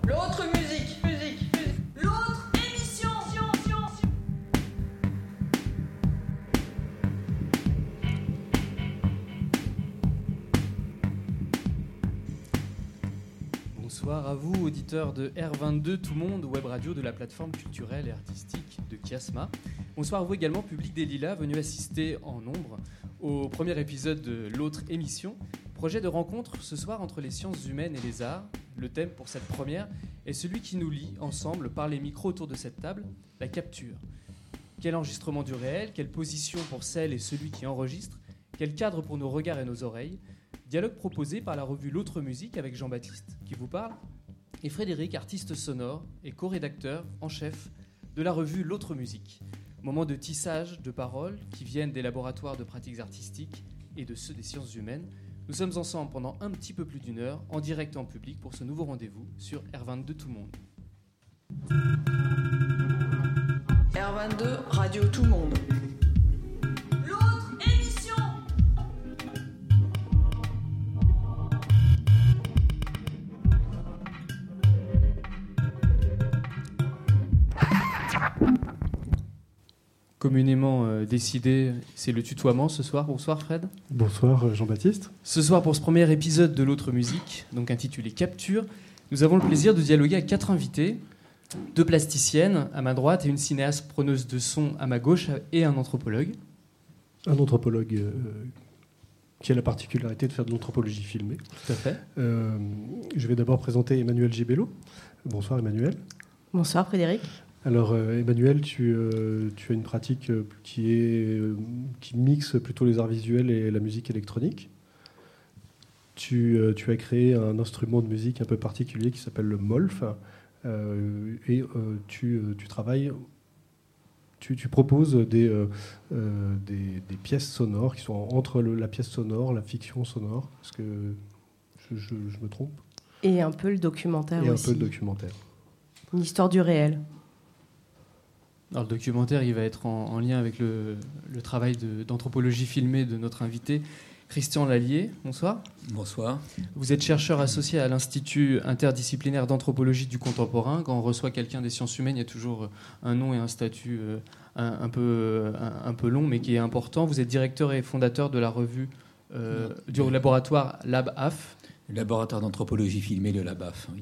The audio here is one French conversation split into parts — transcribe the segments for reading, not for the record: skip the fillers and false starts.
L'autre musique. L'autre émission. Bonsoir à vous, auditeurs de R22 Tout Monde, web radio de la plateforme culturelle et artistique de Kiasma. Bonsoir à vous également, public des Lilas, venu assister en nombre au premier épisode de l'autre émission. Projet de rencontre ce soir entre les sciences humaines et les arts. Le thème pour cette première est celui qui nous lie ensemble par les micros autour de cette table, la capture. Quel enregistrement du réel, quelle position pour celle et celui qui enregistre, quel cadre pour nos regards et nos oreilles. Dialogue proposé par la revue L'Autre Musique avec Jean-Baptiste, qui vous parle, et Frédéric, artiste sonore et co-rédacteur en chef de la revue L'Autre Musique. Moment de tissage de paroles qui viennent des laboratoires de pratiques artistiques et de ceux des sciences humaines. Nous sommes ensemble pendant un petit peu plus d'une heure, en direct et en public, pour ce nouveau rendez-vous sur R22 Tout Monde. R22 Radio Tout Monde. L'autre émission. Communément décidé, c'est le tutoiement ce soir. Bonsoir Fred. Bonsoir Jean-Baptiste. Ce soir, pour ce premier épisode de l'autre musique, donc intitulé Capture, nous avons le plaisir de dialoguer avec 4 invités, 2 plasticiennes à ma droite et une cinéaste preneuse de son à ma gauche et un anthropologue. Un anthropologue qui a la particularité de faire de l'anthropologie filmée. Tout à fait. Je vais d'abord présenter Emmanuel Gibello. Bonsoir Emmanuel. Bonsoir Frédéric. Alors Emmanuel, tu as une pratique qui mixe plutôt les arts visuels et la musique électronique. Tu as créé un instrument de musique un peu particulier qui s'appelle le molf, et tu travailles, tu proposes des pièces sonores qui sont entre la pièce sonore, la fiction sonore. Est-ce que je me trompe ? Et un peu le documentaire et aussi. Un peu le documentaire. Une histoire du réel. Alors, le documentaire, il va être en lien avec le travail d'anthropologie filmée de notre invité, Christian Lallier. Bonsoir. Bonsoir. Vous êtes chercheur associé à l'Institut interdisciplinaire d'anthropologie du contemporain. Quand on reçoit quelqu'un des sciences humaines, il y a toujours un nom et un statut un peu long, mais qui est important. Vous êtes directeur et fondateur de la revue du laboratoire LabAF. Le laboratoire d'anthropologie filmée, le LabAF, oui.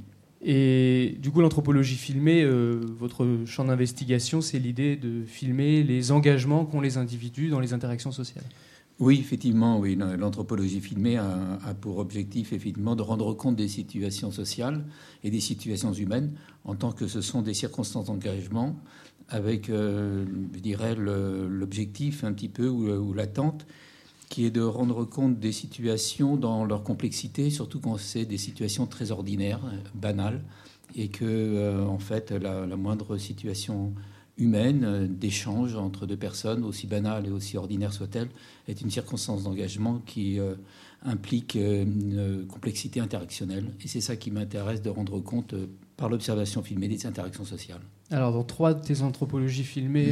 Et du coup, l'anthropologie filmée, votre champ d'investigation, c'est l'idée de filmer les engagements qu'ont les individus dans les interactions sociales. Oui, effectivement, oui. L'anthropologie filmée a pour objectif, effectivement, de rendre compte des situations sociales et des situations humaines en tant que ce sont des circonstances d'engagement avec, je dirais, l'objectif un petit peu ou l'attente qui est de rendre compte des situations dans leur complexité, surtout quand c'est des situations très ordinaires, banales, et que, en fait, la moindre situation humaine, d'échange entre 2 personnes, aussi banale et aussi ordinaire soit-elle, est une circonstance d'engagement qui implique une complexité interactionnelle. Et c'est ça qui m'intéresse de rendre compte par l'observation filmée des interactions sociales. Alors, dans 3 de tes anthropologies filmées,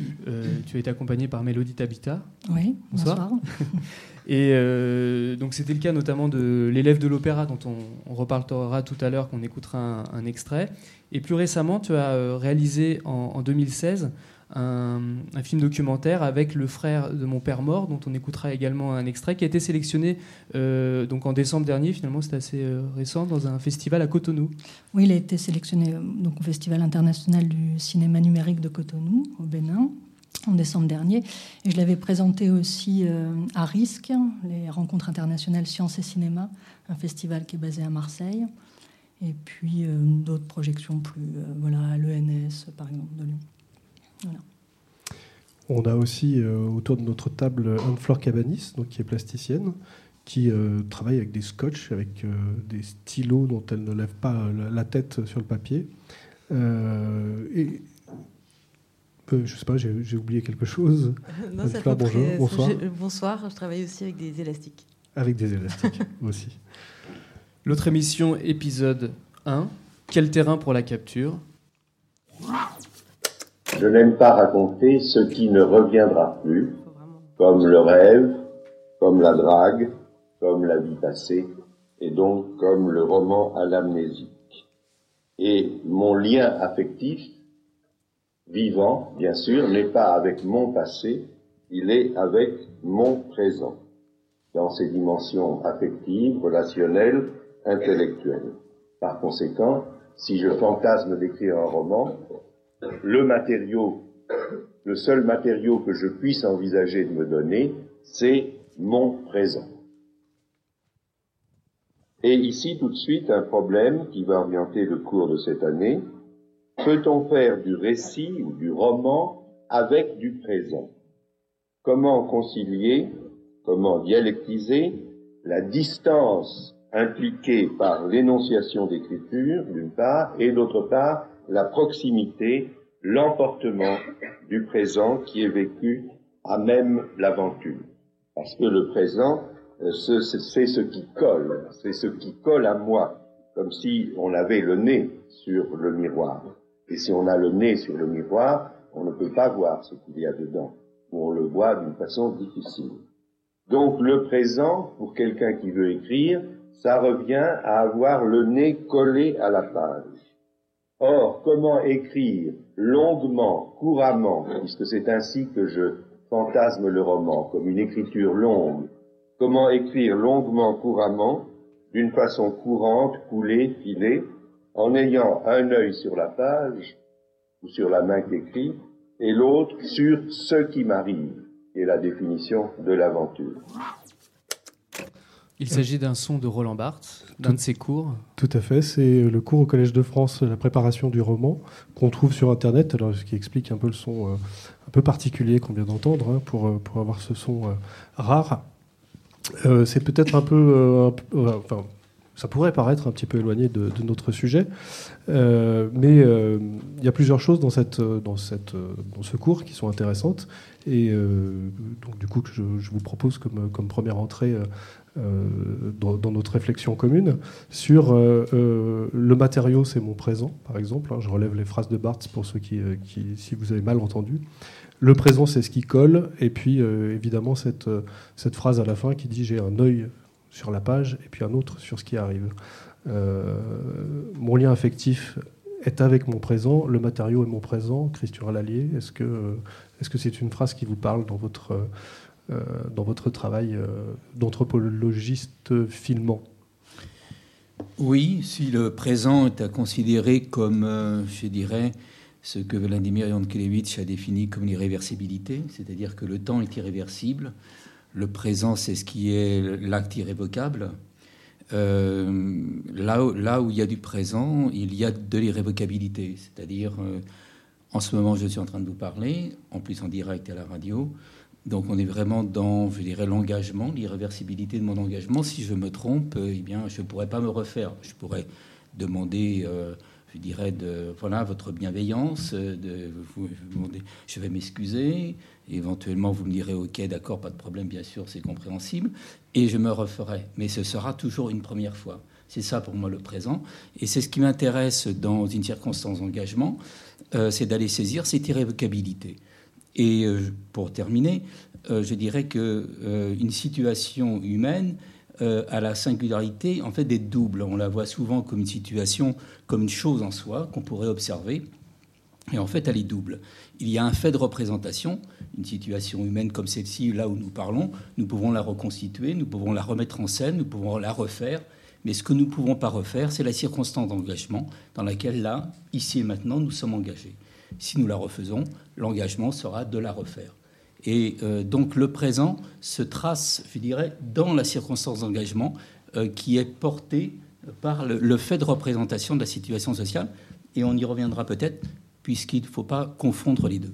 tu as été accompagné par Mélodie Tabita. Oui, bonsoir. Et donc, c'était le cas notamment de l'élève de l'opéra, dont on reparlera tout à l'heure, qu'on écoutera un extrait. Et plus récemment, tu as réalisé en 2016 un film documentaire avec le frère de mon père mort, dont on écoutera également un extrait, qui a été sélectionné donc en décembre dernier, finalement c'est assez récent, dans un festival à Cotonou. Oui, il a été sélectionné donc, au Festival international du cinéma numérique de Cotonou, au Bénin, en décembre dernier. Et je l'avais présenté aussi à RISC, les rencontres internationales sciences et cinéma, un festival qui est basé à Marseille. Et puis d'autres projections plus, à l'ENS, par exemple, de Lyon. Voilà. On a aussi autour de notre table Anne-Flore Cabanis, donc, qui est plasticienne, qui travaille avec des scotch, avec des stylos dont elle ne lève pas la tête sur le papier. Et je ne sais pas, j'ai oublié quelque chose. Non, Anne-Flore, bonjour, bonsoir. Bonsoir, je travaille aussi avec des élastiques. Avec des élastiques aussi. L'autre émission, épisode 1, quel terrain pour la capture ? Je n'aime pas raconter ce qui ne reviendra plus, comme le rêve, comme la drague, comme la vie passée, et donc comme le roman à l'amnésique. Et mon lien affectif, vivant, bien sûr, n'est pas avec mon passé, il est avec mon présent, dans ses dimensions affectives, relationnelles, intellectuelles. Par conséquent, si je fantasme d'écrire un roman, le seul matériau que je puisse envisager de me donner, c'est mon présent. Et ici, tout de suite, un problème qui va orienter le cours de cette année. Peut-on faire du récit ou du roman avec du présent? Comment concilier, comment dialectiser la distance impliquée par l'énonciation d'écriture, d'une part, et d'autre part, la proximité, l'emportement du présent qui est vécu à même l'aventure. Parce que le présent, c'est ce qui colle à moi, comme si on avait le nez sur le miroir. Et si on a le nez sur le miroir, on ne peut pas voir ce qu'il y a dedans, ou on le voit d'une façon difficile. Donc le présent, pour quelqu'un qui veut écrire, ça revient à avoir le nez collé à la page. Or, comment écrire longuement, couramment, puisque c'est ainsi que je fantasme le roman, comme une écriture longue, comment écrire longuement, couramment, d'une façon courante, coulée, filée, en ayant un œil sur la page, ou sur la main qui écrit, et l'autre sur ce qui m'arrive, qui est la définition de l'aventure. Il s'agit d'un son de Roland Barthes, d'un de ses cours. Tout à fait, c'est le cours au Collège de France, la préparation du roman, qu'on trouve sur Internet, alors ce qui explique un peu le son un peu particulier qu'on vient d'entendre, pour avoir ce son rare. C'est peut-être un peu... enfin, ça pourrait paraître un petit peu éloigné de notre sujet, mais il y a plusieurs choses dans ce cours qui sont intéressantes, et donc du coup que je vous propose comme première entrée dans notre réflexion commune sur le matériau, c'est mon présent, par exemple. Je relève les phrases de Barthes pour ceux qui si vous avez mal entendu. Le présent, c'est ce qui colle, et puis évidemment cette phrase à la fin qui dit « j'ai un œil sur la page et puis un autre sur ce qui arrive ». Mon lien affectif est avec mon présent, le matériau est mon présent. Christian Lallier, est-ce que c'est une phrase qui vous parle dans votre travail d'anthropologiste filmant? Oui, si le présent est à considérer comme, je dirais, ce que Vladimir Yankelevitch a défini comme l'irréversibilité, c'est-à-dire que le temps est irréversible, le présent c'est ce qui est l'acte irrévocable. Là où il y a du présent, il y a de l'irrévocabilité, c'est-à-dire en ce moment je suis en train de vous parler, en plus en direct à la radio. Donc on est vraiment dans, je dirais, l'engagement, l'irréversibilité de mon engagement. Si je me trompe, eh bien, je ne pourrais pas me refaire. Je pourrais demander, je dirais, voilà, votre bienveillance. Je vais m'excuser. Éventuellement, vous me direz, OK, d'accord, pas de problème, bien sûr, c'est compréhensible. Et je me referai. Mais ce sera toujours une première fois. C'est ça pour moi le présent. Et c'est ce qui m'intéresse dans une circonstance d'engagement, c'est d'aller saisir cette irrévocabilité. Et pour terminer, je dirais qu'une situation humaine a la singularité en fait d'être double. On la voit souvent comme une situation, comme une chose en soi qu'on pourrait observer. Et en fait, elle est double. Il y a un fait de représentation, une situation humaine comme celle-ci, là où nous parlons, nous pouvons la reconstituer, nous pouvons la remettre en scène, nous pouvons la refaire. Mais ce que nous ne pouvons pas refaire, c'est la circonstance d'engagement dans laquelle, là, ici et maintenant, nous sommes engagés. Si nous la refaisons, l'engagement sera de la refaire. Et donc le présent se trace, je dirais, dans la circonstance d'engagement qui est portée par le fait de représentation de la situation sociale. Et on y reviendra peut-être, puisqu'il ne faut pas confondre les deux.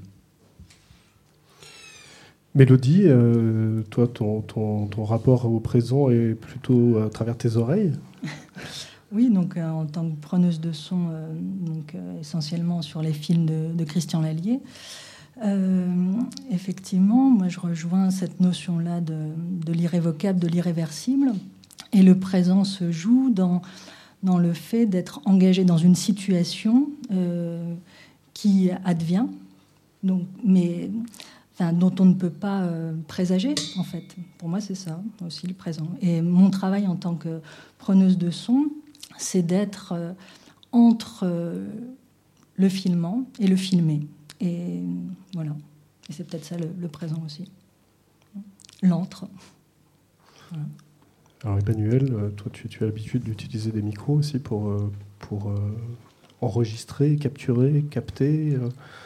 Mélodie, toi, ton rapport au présent est plutôt à travers tes oreilles? Oui, donc en tant que preneuse de son, essentiellement sur les films de Christian Lallier, effectivement, moi je rejoins cette notion-là de l'irrévocable, de l'irréversible, et le présent se joue dans le fait d'être engagé dans une situation qui advient, donc, mais dont on ne peut pas présager, en fait. Pour moi, c'est ça aussi le présent. Et mon travail en tant que preneuse de son, c'est d'être entre le filmant et le filmé. Et voilà. Et c'est peut-être ça le présent aussi. L'antre. Voilà. Alors Emmanuel, toi tu as l'habitude d'utiliser des micros aussi pour enregistrer, capturer, capter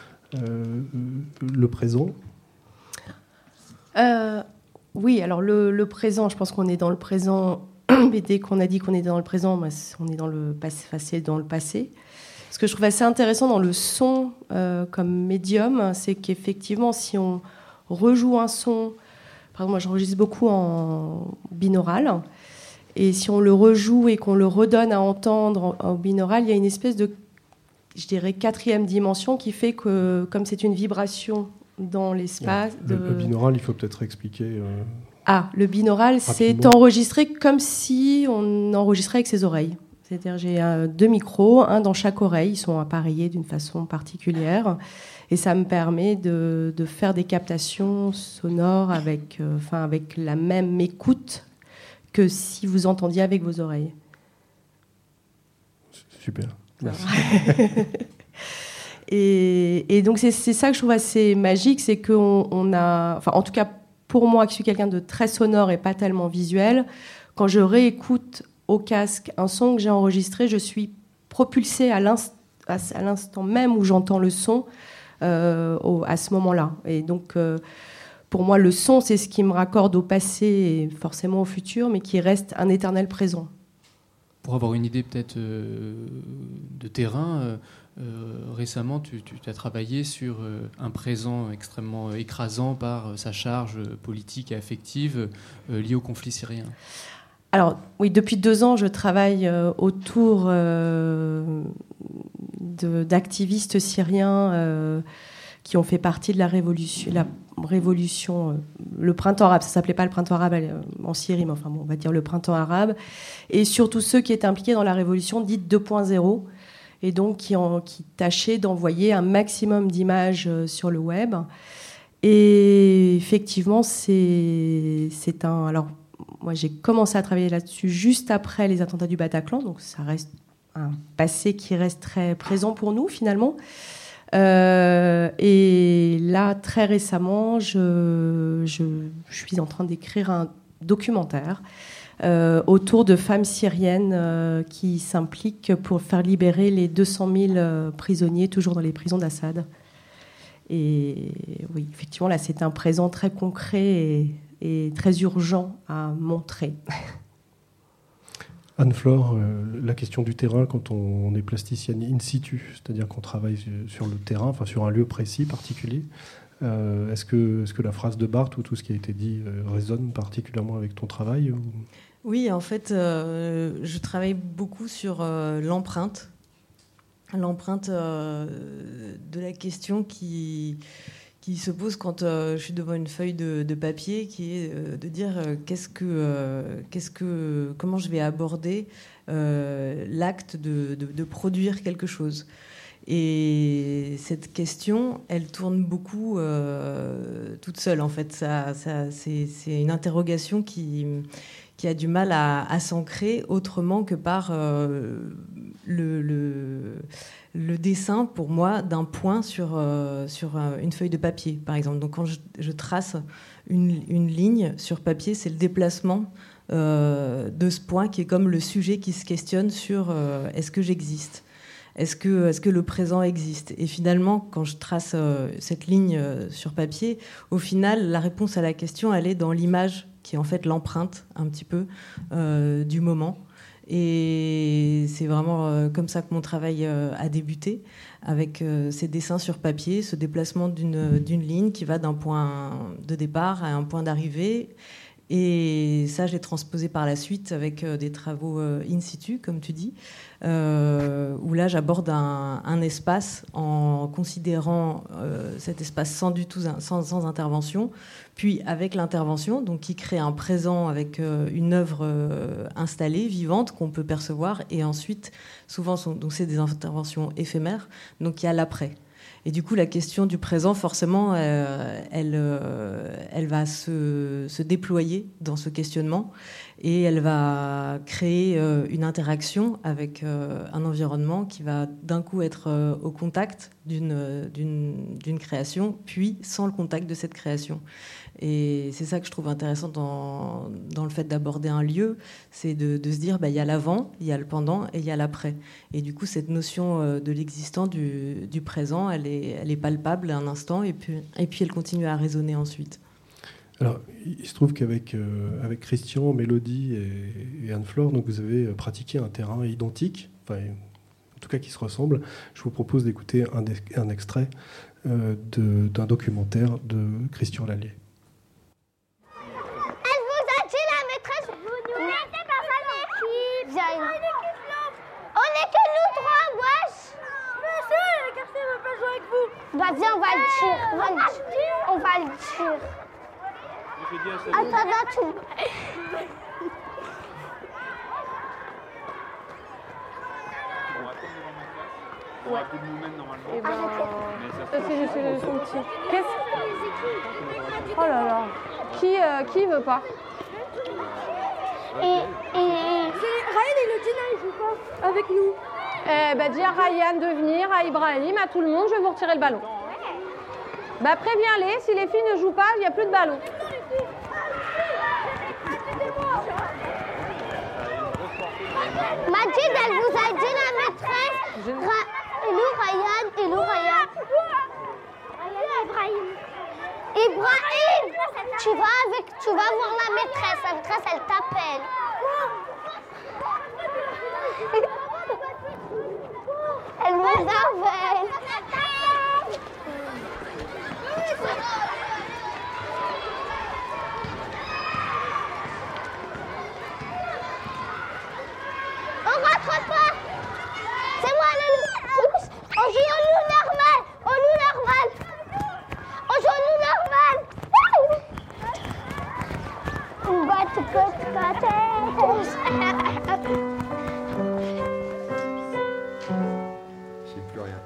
le présent. Oui, alors le présent, je pense qu'on est dans le présent, mais dès qu'on a dit qu'on était dans le présent, on est dans le passé, dans le passé. Ce que je trouve assez intéressant dans le son comme médium, c'est qu'effectivement, si on rejoue un son, par exemple, moi j'enregistre beaucoup en binaural, et si on le rejoue et qu'on le redonne à entendre en binaural, il y a une espèce de, je dirais, 4e dimension qui fait que, comme c'est une vibration dans l'espace... Le binaural, il faut peut-être expliquer... le binaural, c'est enregistré comme si on enregistrait avec ses oreilles. C'est-à-dire j'ai 2 micros, un dans chaque oreille, ils sont appareillés d'une façon particulière, et ça me permet de faire des captations sonores avec la même écoute que si vous entendiez avec vos oreilles. Super, merci. Et donc c'est ça que je trouve assez magique, c'est qu'on a... Enfin, en tout cas, pour moi, qui suis quelqu'un de très sonore et pas tellement visuel, quand je réécoute au casque un son que j'ai enregistré, je suis propulsée à l'instant même où j'entends le son à ce moment-là. Et donc, pour moi, le son, c'est ce qui me raccorde au passé et forcément au futur, mais qui reste un éternel présent. Pour avoir une idée peut-être de terrain, récemment, tu as travaillé sur un présent extrêmement écrasant par sa charge politique et affective liée au conflit syrien. Alors, oui, depuis 2 ans, je travaille autour d'activistes syriens qui ont fait partie de la révolution, le printemps arabe. Ça ne s'appelait pas le printemps arabe en Syrie, mais enfin, bon, on va dire le printemps arabe. Et surtout ceux qui étaient impliqués dans la révolution dite 2.0, et donc qui tâchaient d'envoyer un maximum d'images sur le web. Et effectivement, c'est un... Alors, moi, j'ai commencé à travailler là-dessus juste après les attentats du Bataclan, donc ça reste un passé qui reste très présent pour nous, finalement. Et là, très récemment, je suis en train d'écrire un documentaire autour de femmes syriennes qui s'impliquent pour faire libérer les 200 000 prisonniers toujours dans les prisons d'Assad. Et oui, effectivement, là, c'est un présent très concret et très urgent à montrer. Anne-Flore, la question du terrain quand on est plasticienne in situ, c'est-à-dire qu'on travaille sur le terrain, enfin sur un lieu précis, particulier, est-ce que la phrase de Barthes ou tout ce qui a été dit résonne particulièrement avec ton travail ou... Oui, en fait, je travaille beaucoup sur l'empreinte de la question qui se pose quand je suis devant une feuille de papier, qui est de dire comment je vais aborder l'acte de produire quelque chose. Et cette question, elle tourne beaucoup toute seule, en fait. C'est une interrogation qui a du mal à s'ancrer autrement que par le dessin, pour moi, d'un point sur une feuille de papier, par exemple. Donc, quand je trace une ligne sur papier, c'est le déplacement de ce point qui est comme le sujet qui se questionne sur est-ce que j'existe ? Est-ce que le présent existe ? Et finalement, quand je trace cette ligne sur papier, au final, la réponse à la question, elle est dans l'image, qui est en fait l'empreinte, un petit peu, du moment. Et c'est vraiment comme ça que mon travail a débuté, avec ces dessins sur papier, ce déplacement d'une ligne qui va d'un point de départ à un point d'arrivée. Et ça, je l'ai transposé par la suite avec des travaux in situ, comme tu dis, où là, j'aborde un espace en considérant cet espace sans intervention, puis avec l'intervention, donc qui crée un présent avec une œuvre installée, vivante, qu'on peut percevoir, et ensuite, souvent, donc c'est des interventions éphémères, donc il y a l'après. Et du coup, la question du présent, forcément, elle va se déployer dans ce questionnement et elle va créer une interaction avec un environnement qui va d'un coup être au contact d'une création, puis sans le contact de cette création. Et c'est ça que je trouve intéressant dans le fait d'aborder un lieu, c'est de se dire, il y a l'avant, il y a le pendant et il y a l'après. Et du coup, cette notion de l'existant, du présent, elle est palpable à un instant et puis elle continue à résonner ensuite. Alors, il se trouve qu'avec avec Christian, Mélodie et Anne-Flore, donc vous avez pratiqué un terrain identique, enfin, en tout cas qui se ressemble. Je vous propose d'écouter un extrait d'un documentaire de Christian Lallier. Bah viens, on va le tirer. On va le tirer. Attends, tu... Ouais. Et ben... Ça c'est juste son petit. Qu'est-ce... Oh là là. Qui veut pas? Et... Ryan et Lodina, ils jouent pas avec nous. Dis à Ryan de venir, à Ibrahim, à tout le monde, je vais vous retirer le ballon. Préviens-les, si les filles ne jouent pas, il n'y a plus de ballon. Majid, elle vous a dit la maîtresse. Ryan. Ibrahim, tu vas voir la maîtresse elle t'appelle. Elle me appelle. On rentre pas. C'est moi le loup. On joue au loup normal. On joue au loup normal. On va te J'ai plus rien.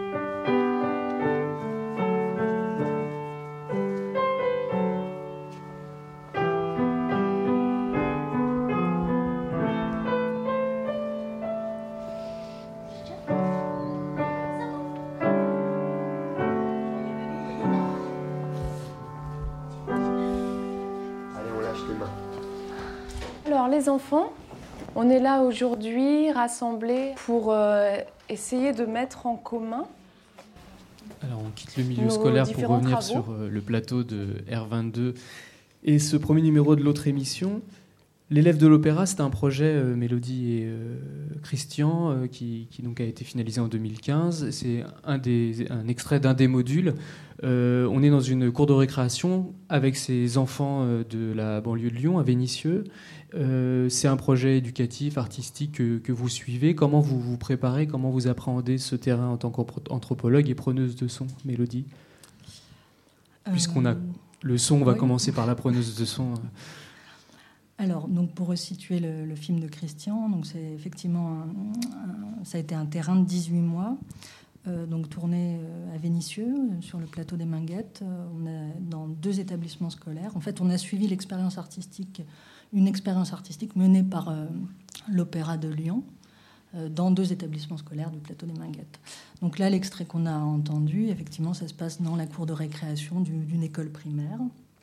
Alors les enfants, on est là aujourd'hui rassemblés pour essayer de mettre en commun. Alors on quitte le milieu scolaire pour revenir sur le plateau de R22 et ce premier numéro de l'autre émission. L'élève de l'opéra, c'est un projet Mélodie et Christian qui donc a été finalisé en 2015. C'est un extrait d'un des modules. On est dans une cour de récréation avec ces enfants de la banlieue de Lyon, à Vénissieux. C'est un projet éducatif, artistique que vous suivez. Comment vous vous préparez, comment vous appréhendez ce terrain en tant qu'anthropologue et preneuse de son, Mélodie ? Puisqu'on a le son, on va commencer par la preneuse de son. Alors, donc pour resituer le film de Christian, donc c'est effectivement ça a été un terrain de 18 mois, donc tourné à Vénissieux, sur le plateau des Minguettes. On a dans 2 établissements scolaires. En fait, on a suivi une expérience artistique menée par l'Opéra de Lyon, dans 2 établissements scolaires du plateau des Minguettes. Donc là, l'extrait qu'on a entendu, effectivement, ça se passe dans la cour de récréation d'une école primaire.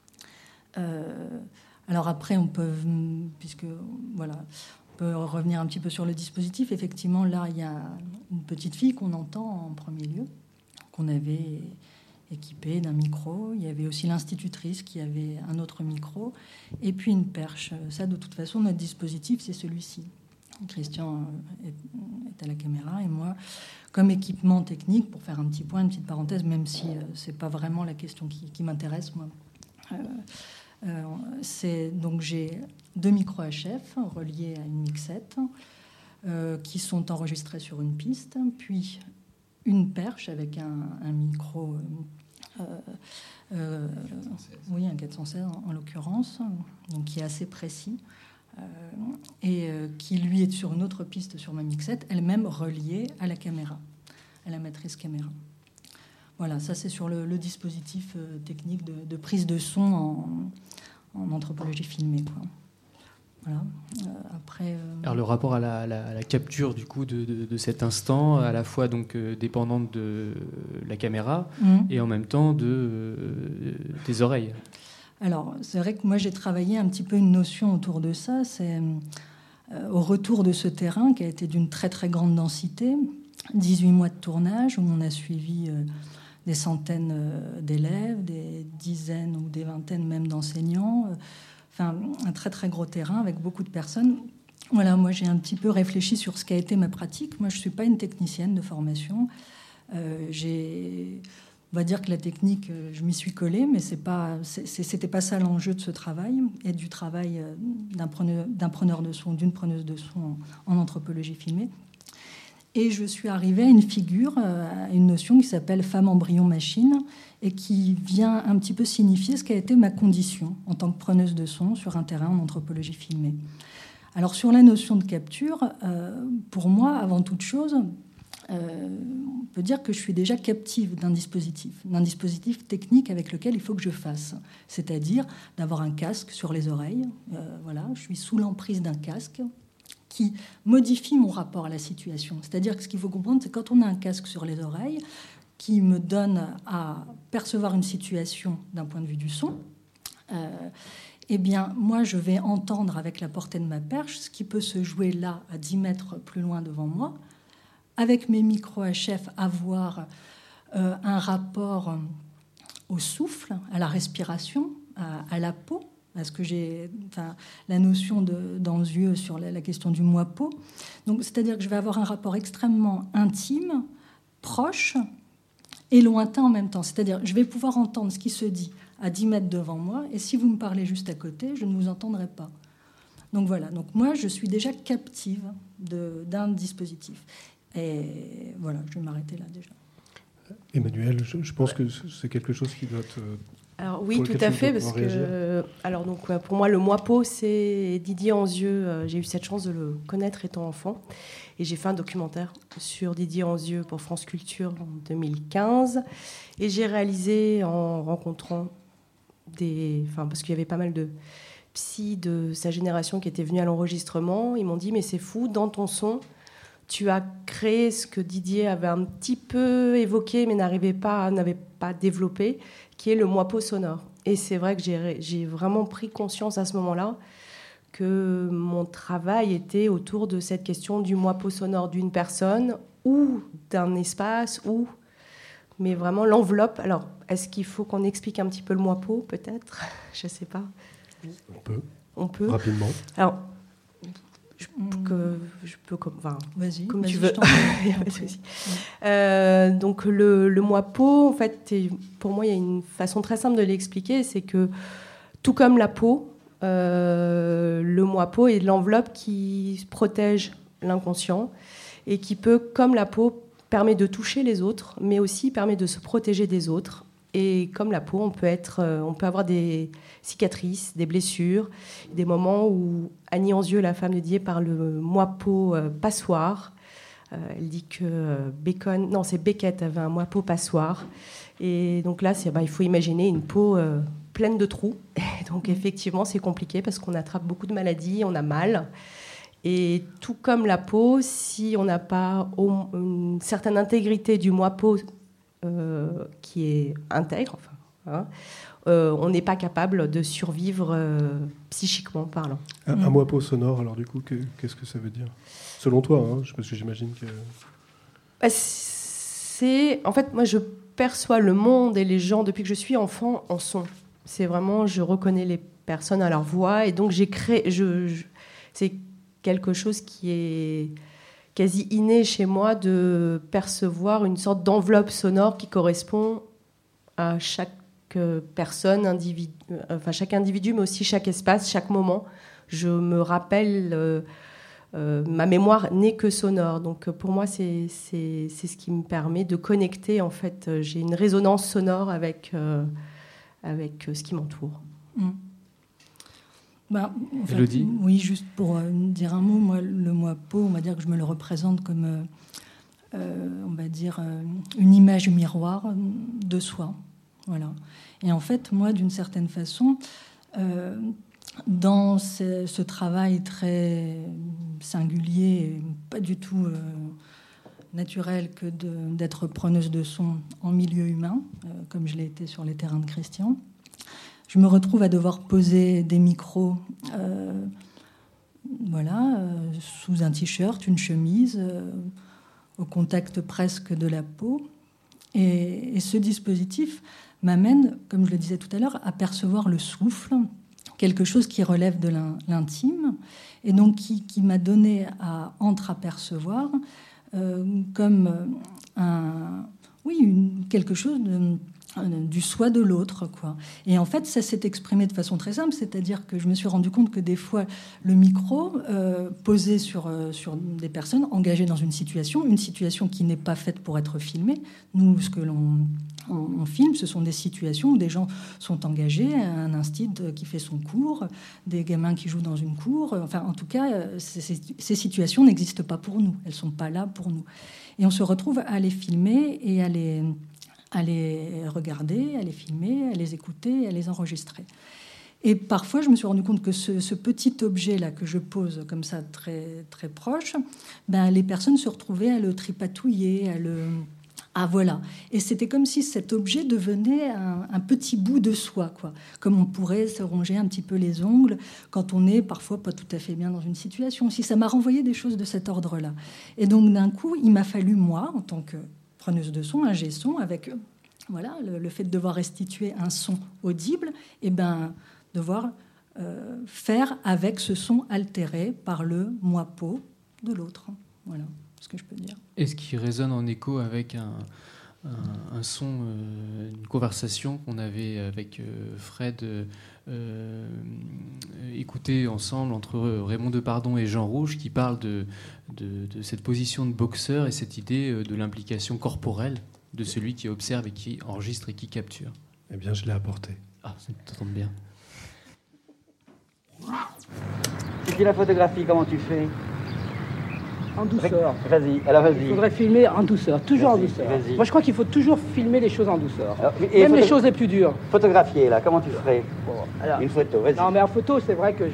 Alors après, on peut revenir un petit peu sur le dispositif. Effectivement, là, il y a une petite fille qu'on entend en premier lieu, qu'on avait équipée d'un micro. Il y avait aussi l'institutrice qui avait un autre micro, et puis une perche. Ça, de toute façon, notre dispositif, c'est celui-ci. Christian est à la caméra, et moi, comme équipement technique, pour faire un petit point, une petite parenthèse, même si c'est pas vraiment la question qui m'intéresse, moi. Donc j'ai 2 micros HF reliés à une mixette qui sont enregistrés sur une piste, puis une perche avec un micro, oui, un 416 en l'occurrence, donc qui est assez précis, et qui lui est sur une autre piste sur ma mixette, elle-même reliée à la caméra, à la matrice caméra. Voilà, ça c'est sur le dispositif technique de prise de son en anthropologie filmée, quoi. Voilà. Après, Alors le rapport à la capture du coup de cet instant, à la fois donc dépendante de la caméra et en même temps des oreilles. Alors c'est vrai que moi j'ai travaillé un petit peu une notion autour de ça. C'est au retour de ce terrain qui a été d'une très très grande densité, 18 mois de tournage où on a suivi des centaines d'élèves, des dizaines ou des vingtaines même d'enseignants. Enfin, un très très gros terrain avec beaucoup de personnes. Voilà, moi j'ai un petit peu réfléchi sur ce qu'a été ma pratique. Moi je ne suis pas une technicienne de formation. On va dire que la technique, je m'y suis collée, mais c'était pas ça l'enjeu de ce travail et du travail d'un preneur de son, d'une preneuse de son en anthropologie filmée. Et je suis arrivée à une figure, à une notion qui s'appelle femme embryon machine et qui vient un petit peu signifier ce qu'a été ma condition en tant que preneuse de son sur un terrain en anthropologie filmée. Alors sur la notion de capture, pour moi, avant toute chose, on peut dire que je suis déjà captive d'un dispositif technique avec lequel il faut que je fasse, c'est-à-dire d'avoir un casque sur les oreilles. Voilà, je suis sous l'emprise d'un casque qui modifie mon rapport à la situation. C'est-à-dire que ce qu'il faut comprendre, c'est quand on a un casque sur les oreilles qui me donne à percevoir une situation d'un point de vue du son, eh bien, moi, je vais entendre avec la portée de ma perche ce qui peut se jouer là, à 10 mètres plus loin devant moi, avec mes micros HF, avoir un rapport au souffle, à la respiration, à la peau, parce que j'ai la notion d'enjeu sur la question du moi-peau. Donc, c'est-à-dire que je vais avoir un rapport extrêmement intime, proche et lointain en même temps. C'est-à-dire que je vais pouvoir entendre ce qui se dit à 10 mètres devant moi, et si vous me parlez juste à côté, je ne vous entendrai pas. Donc voilà, donc moi, je suis déjà captive d'un dispositif. Et voilà, je vais m'arrêter là déjà. Emmanuel, je pense que c'est quelque chose qui doit te... Alors oui, tout à fait, parce que pour moi, le moi-peau, c'est Didier Anzieux. J'ai eu cette chance de le connaître étant enfant. Et j'ai fait un documentaire sur Didier Anzieux pour France Culture en 2015. Et j'ai réalisé en rencontrant parce qu'il y avait pas mal de psys de sa génération qui étaient venus à l'enregistrement. Ils m'ont dit, mais c'est fou, dans ton son, tu as créé ce que Didier avait un petit peu évoqué, mais n'avait pas développé, qui est le moi-peau sonore. Et c'est vrai que j'ai vraiment pris conscience à ce moment-là que mon travail était autour de cette question du moi-peau sonore d'une personne ou d'un espace, mais vraiment l'enveloppe. Alors, est-ce qu'il faut qu'on explique un petit peu le moi-peau, peut-être ? Je ne sais pas. On peut. Rapidement. Alors, je peux vas-y, comme tu veux. Donc le moi-peau, en fait, pour moi, il y a une façon très simple de l'expliquer, c'est que tout comme la peau, le moi-peau est l'enveloppe qui protège l'inconscient et qui peut, comme la peau, permet de toucher les autres, mais aussi permet de se protéger des autres. Et comme la peau, on peut avoir des cicatrices, des blessures, des moments où Annie Anzieux, la femme de Didier, parle de moi-peau passoire. Elle dit que Beckett avait un moi-peau passoire. Et donc là, il faut imaginer une peau pleine de trous. Et donc effectivement, c'est compliqué parce qu'on attrape beaucoup de maladies, on a mal. Et tout comme la peau, si on n'a pas une certaine intégrité du moi-peau qui est intègre, on n'est pas capable de survivre psychiquement parlant. Un moi-peau sonore, alors du coup, qu'est-ce que ça veut dire ? Selon toi, parce que j'imagine que... En fait, moi, je perçois le monde et les gens, depuis que je suis enfant, en son. C'est vraiment, je reconnais les personnes à leur voix, et donc j'ai créé... c'est quelque chose qui est quasi inné chez moi, de percevoir une sorte d'enveloppe sonore qui correspond à chaque personne, chaque individu, mais aussi chaque espace, chaque moment. Je me rappelle, ma mémoire n'est que sonore. Donc pour moi, c'est ce qui me permet de connecter. En fait, j'ai une résonance sonore avec ce qui m'entoure. Élodie ? Oui, juste pour dire un mot, moi, le moi-peau, on va dire que je me le représente comme on va dire, une image miroir de soi. Voilà. Et en fait, moi, d'une certaine façon, dans ce travail très singulier, pas du tout naturel que d'être preneuse de son en milieu humain, comme je l'ai été sur les terrains de Christian, je me retrouve à devoir poser des micros sous un t-shirt, une chemise, au contact presque de la peau. Et ce dispositif m'amène, comme je le disais tout à l'heure, à percevoir le souffle, quelque chose qui relève de l'intime, et donc qui m'a donné à entreapercevoir comme quelque chose du soi de l'autre, quoi. Et en fait, ça s'est exprimé de façon très simple, c'est-à-dire que je me suis rendu compte que des fois, le micro posé sur des personnes engagées dans une situation qui n'est pas faite pour être filmée. Nous, ce que on filme, ce sont des situations où des gens sont engagés, un institut qui fait son cours, des gamins qui jouent dans une cour. Enfin, en tout cas, ces situations n'existent pas pour nous. Elles ne sont pas là pour nous. Et on se retrouve à les filmer et à les regarder, à les filmer, à les écouter, à les enregistrer. Et parfois, je me suis rendu compte que ce petit objet-là que je pose comme ça très, très proche, les personnes se retrouvaient à le tripatouiller, voilà. Et c'était comme si cet objet devenait un petit bout de soi, quoi. Comme on pourrait se ronger un petit peu les ongles quand on n'est parfois pas tout à fait bien dans une situation. Si ça m'a renvoyé des choses de cet ordre-là. Et donc, d'un coup, il m'a fallu, moi, en tant que preneuse de son, ingé son, avec le fait de devoir restituer un son audible, et devoir faire avec ce son altéré par le moi-peau de l'autre. Voilà ce que je peux dire. Est-ce qu'il résonne en écho avec un son, une conversation qu'on avait avec Fred écouté ensemble entre Raymond Depardon et Jean Rouge, qui parle de cette position de boxeur et cette idée de l'implication corporelle de celui qui observe et qui enregistre et qui capture. Eh bien, je l'ai apporté. Ah, ça tombe bien. Et puis la photographie, comment tu fais ? En douceur. Vas-y, alors vas-y. Il faudrait filmer en douceur, toujours en douceur. Vas-y. Moi, je crois qu'il faut toujours filmer les choses en douceur. Alors, même les choses les plus dures. Photographier, là, comment tu ferais ? Alors, une photo, vas-y. Non, mais en photo, c'est vrai que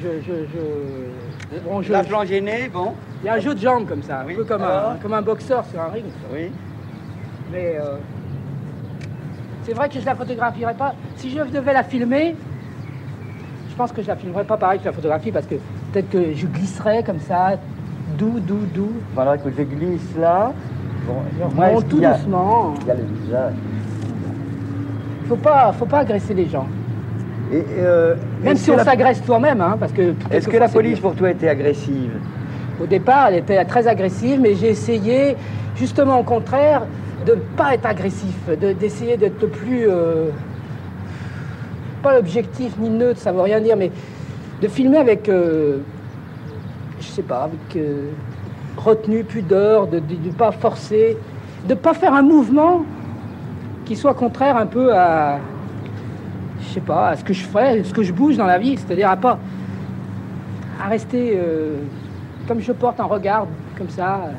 la plan gêné, bon. Il y a un jeu de jambes comme ça, un peu comme un boxeur sur un ring. Oui. Mais c'est vrai que je la photographierais pas. Si je devais la filmer, je pense que je la filmerais pas pareil que la photographie, parce que peut-être que je glisserais comme ça, doux. Voilà, que je glisse là. Bon, je remonte tout doucement. Il y a le visage. Faut pas agresser les gens. Et, même si on s'agresse toi-même, hein, parce que... Est-ce que la police, pour toi, était agressive ? Au départ, elle était très agressive, mais j'ai essayé, justement, au contraire, de ne pas être agressif, d'essayer d'être le plus... pas objectif ni neutre, ça ne veut rien dire, mais de filmer avec... je sais pas, avec retenue, pudeur, de ne pas forcer, de ne pas faire un mouvement qui soit contraire un peu à... je sais pas, à ce que je ferais, ce que je bouge dans la vie, c'est-à-dire à rester comme je porte un regard, comme ça.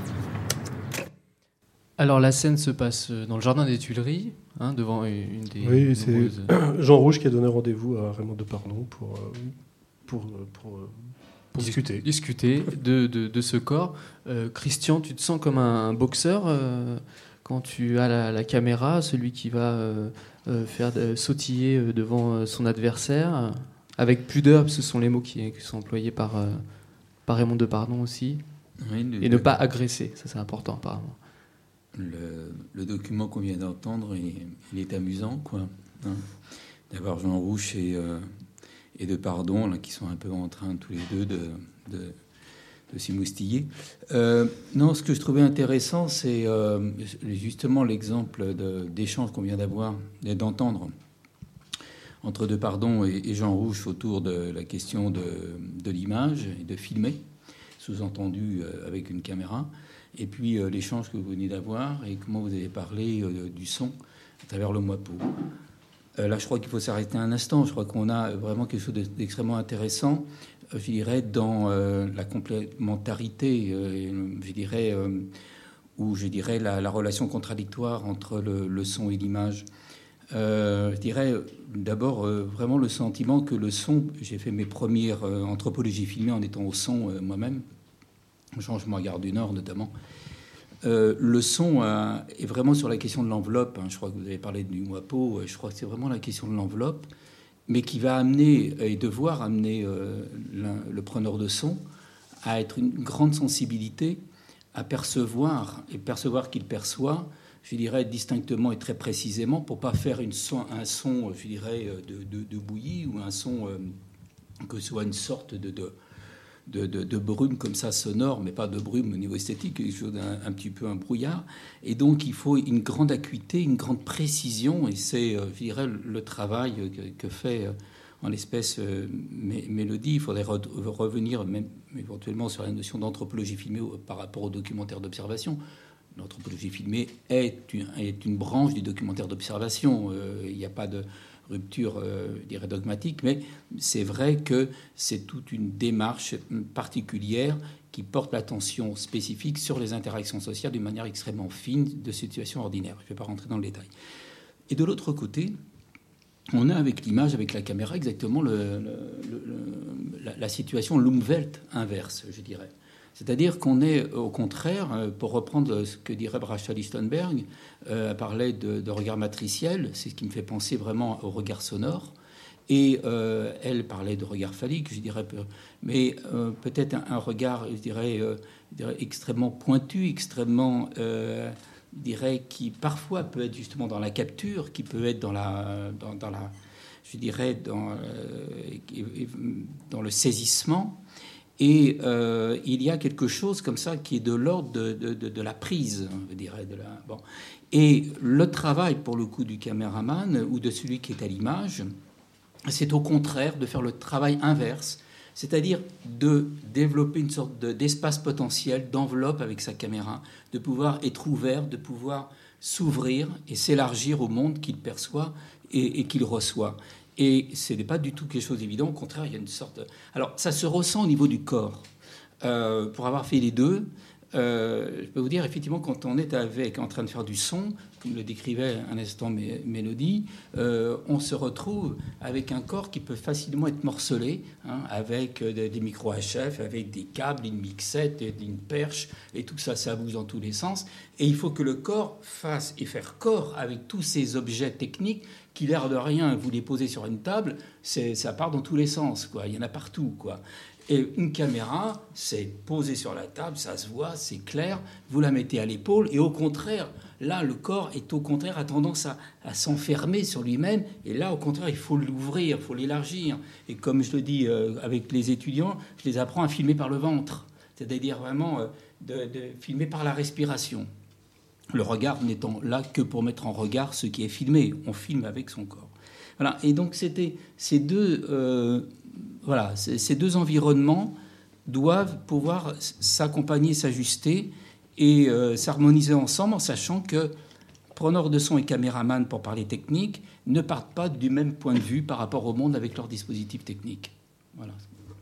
Alors la scène se passe dans le jardin des Tuileries, devant une des... Oui, c'est Jean Rouge qui a donné rendez-vous à Raymond Depardon pour discuter de ce corps. Christian, tu te sens comme un boxeur quand tu as la caméra, celui qui va faire sautiller devant son adversaire, avec pudeur, ce sont les mots qui sont employés par Raymond Depardon aussi, et ne pas agresser, ça c'est important apparemment. Le document qu'on vient d'entendre, il est amusant, quoi. D'avoir Jean Rouge et Depardon, là, qui sont un peu en train tous les deux de s'y moustiller. Non, ce que je trouvais intéressant, c'est justement l'exemple d'échange qu'on vient d'entendre entre Depardon et Jean Rouge autour de la question de l'image et de filmer, sous-entendu avec une caméra, et puis l'échange que vous venez d'avoir et comment vous avez parlé du son à travers le moi-peau. Là, je crois qu'il faut s'arrêter un instant. Je crois qu'on a vraiment quelque chose d'extrêmement intéressant, je dirais, dans la complémentarité, je dirais, ou je dirais la relation contradictoire entre le son et l'image. Je dirais d'abord vraiment le sentiment que le son, j'ai fait mes premières anthropologies filmées en étant au son moi-même, au Changement à Gare du Nord notamment. Le son est vraiment sur la question de l'enveloppe. Je crois que vous avez parlé du WAPO, je crois que c'est vraiment la question de l'enveloppe, mais qui va amener et devoir amener le preneur de son à être une grande sensibilité, à percevoir qu'il perçoit, je dirais, distinctement et très précisément, pour pas faire un son, je dirais, de bouillie, ou un son que ce soit une sorte de brume comme ça, sonore, mais pas de brume au niveau esthétique, quelque chose un petit peu un brouillard. Et donc, il faut une grande acuité, une grande précision, et c'est, je dirais, le travail que fait en l'espèce Mélodie. Il faudrait revenir même éventuellement sur la notion d'anthropologie filmée par rapport au documentaire d'observation. L'anthropologie filmée est une branche du documentaire d'observation. Il n'y a pas de rupture, je dirais, dogmatique, mais c'est vrai que c'est toute une démarche particulière qui porte l'attention spécifique sur les interactions sociales d'une manière extrêmement fine de situations ordinaires. Je ne vais pas rentrer dans le détail. Et de l'autre côté, on a avec l'image, avec la caméra, exactement la situation Umwelt inverse, je dirais. C'est-à-dire qu'on est, au contraire, pour reprendre ce que dirait Rachel Lichtenberg, parlait de regard matriciel, c'est ce qui me fait penser vraiment au regard sonore. Et elle parlait de regard phallique, je dirais, mais peut-être un regard, je dirais, extrêmement pointu, extrêmement, je dirais, qui parfois peut être justement dans la capture, qui peut être dans je dirais, dans le saisissement. Et il y a quelque chose comme ça qui est de l'ordre de la prise, je dirais. Bon. Et le travail, pour le coup, du caméraman ou de celui qui est à l'image, c'est au contraire de faire le travail inverse, c'est-à-dire de développer une sorte d'espace potentiel, d'enveloppe avec sa caméra, de pouvoir être ouvert, de pouvoir s'ouvrir et s'élargir au monde qu'il perçoit et qu'il reçoit. Et ce n'est pas du tout quelque chose d'évident. Au contraire, il y a une sorte Alors, ça se ressent au niveau du corps. Pour avoir fait les deux, je peux vous dire, effectivement, quand on est en train de faire du son, comme le décrivait un instant Mélodie, on se retrouve avec un corps qui peut facilement être morcelé, avec des micros HF, avec des câbles, une mixette, une perche, et tout ça, ça bouge dans tous les sens. Et il faut que le corps fasse et faire corps avec tous ces objets techniques qui, l'air de rien, vous les posez sur une table, ça part dans tous les sens, quoi. Il y en a partout, quoi. Et une caméra, c'est posé sur la table, ça se voit, c'est clair, vous la mettez à l'épaule, et au contraire, là, le corps est au contraire a tendance à s'enfermer sur lui-même, et là, au contraire, il faut l'ouvrir, il faut l'élargir. Et comme je le dis avec les étudiants, je les apprends à filmer par le ventre, c'est-à-dire vraiment de filmer par la respiration. Le regard n'étant là que pour mettre en regard ce qui est filmé. On filme avec son corps. Voilà. Et donc, c'était ces deux environnements doivent pouvoir s'accompagner, s'ajuster et s'harmoniser ensemble, en sachant que preneurs de son et caméraman, pour parler technique, ne partent pas du même point de vue par rapport au monde avec leurs dispositifs techniques. Voilà.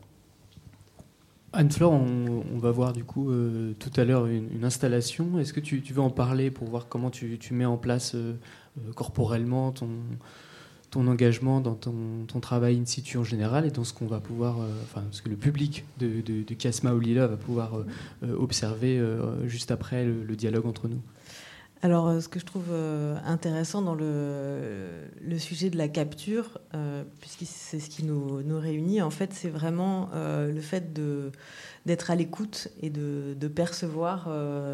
Anne-Flore, on va voir du coup tout à l'heure une installation. Est-ce que tu veux en parler pour voir comment tu mets en place corporellement ton engagement dans ton travail in situ en général et dans ce qu'on va pouvoir, ce que le public de Kiasma au Lila va pouvoir observer juste après le dialogue entre nous? Alors, ce que je trouve intéressant dans le sujet de la capture, puisque c'est ce qui nous réunit, en fait, c'est vraiment le fait d'être à l'écoute et de percevoir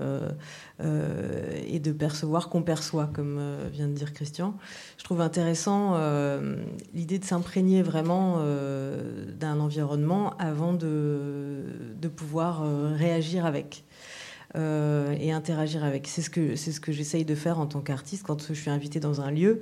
qu'on perçoit, comme vient de dire Christian. Je trouve intéressant l'idée de s'imprégner vraiment d'un environnement avant de pouvoir réagir avec. Et interagir avec. C'est ce que j'essaye de faire en tant qu'artiste quand je suis invitée dans un lieu.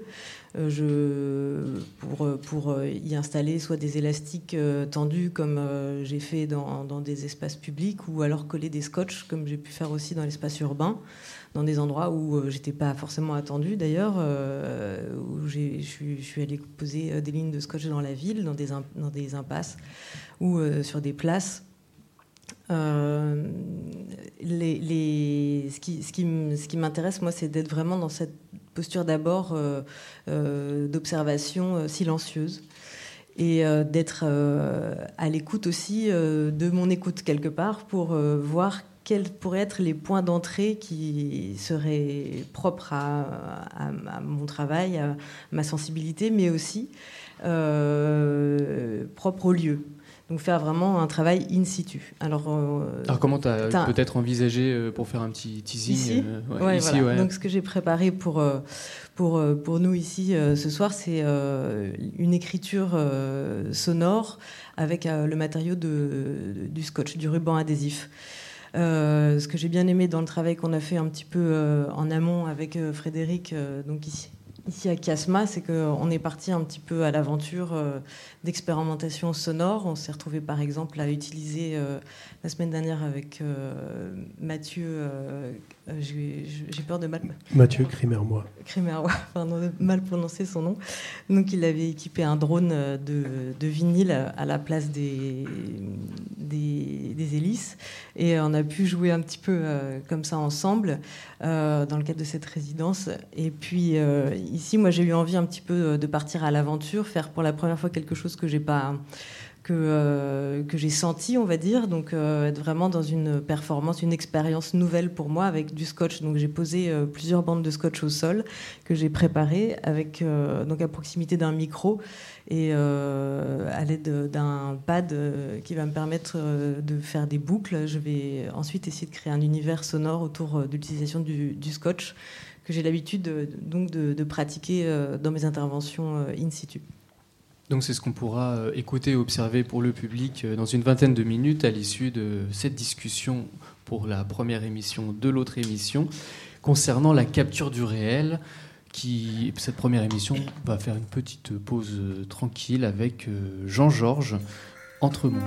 Pour y installer soit des élastiques tendus comme j'ai fait dans des espaces publics, ou alors coller des scotch comme j'ai pu faire aussi dans l'espace urbain, dans des endroits où j'étais pas forcément attendue d'ailleurs, où je suis allée poser des lignes de scotch dans la ville, dans des impasses ou sur des places. Ce qui m'intéresse, moi, c'est d'être vraiment dans cette posture d'abord d'observation silencieuse et d'être à l'écoute aussi de mon écoute quelque part pour voir quels pourraient être les points d'entrée qui seraient propres à mon travail, à ma sensibilité, mais aussi propres au lieu. Donc faire vraiment un travail in situ. Alors comment tu as peut-être envisagé pour faire un petit teasing ici, ici, voilà. Donc ce que j'ai préparé pour nous ici ce soir, c'est une écriture sonore avec le matériau du scotch, du ruban adhésif. Ce que j'ai bien aimé dans le travail qu'on a fait un petit peu en amont avec Frédéric, donc ici à Kiasma, c'est qu'on est parti un petit peu à l'aventure d'expérimentation sonore. On s'est retrouvé par exemple à utiliser la semaine dernière avec Mathieu, j'ai peur de mal... Mathieu Krimermois, pardon, de mal prononcer son nom. Donc il avait équipé un drone de vinyle à la place des hélices. Et on a pu jouer un petit peu comme ça ensemble dans le cadre de cette résidence. Et puis ici, moi, j'ai eu envie un petit peu de partir à l'aventure, faire pour la première fois quelque chose que j'ai senti, on va dire. Donc être vraiment dans une performance, une expérience nouvelle pour moi avec du scotch. Donc j'ai posé plusieurs bandes de scotch au sol que j'ai préparées avec donc à proximité d'un micro et à l'aide d'un pad qui va me permettre de faire des boucles. Je vais ensuite essayer de créer un univers sonore autour de l'utilisation du scotch que j'ai l'habitude de pratiquer dans mes interventions in situ. Donc c'est ce qu'on pourra écouter et observer pour le public dans une vingtaine de minutes à l'issue de cette discussion pour la première émission de l'autre émission concernant la capture du réel. Cette première émission va faire une petite pause tranquille avec Jean-Georges Entremonde.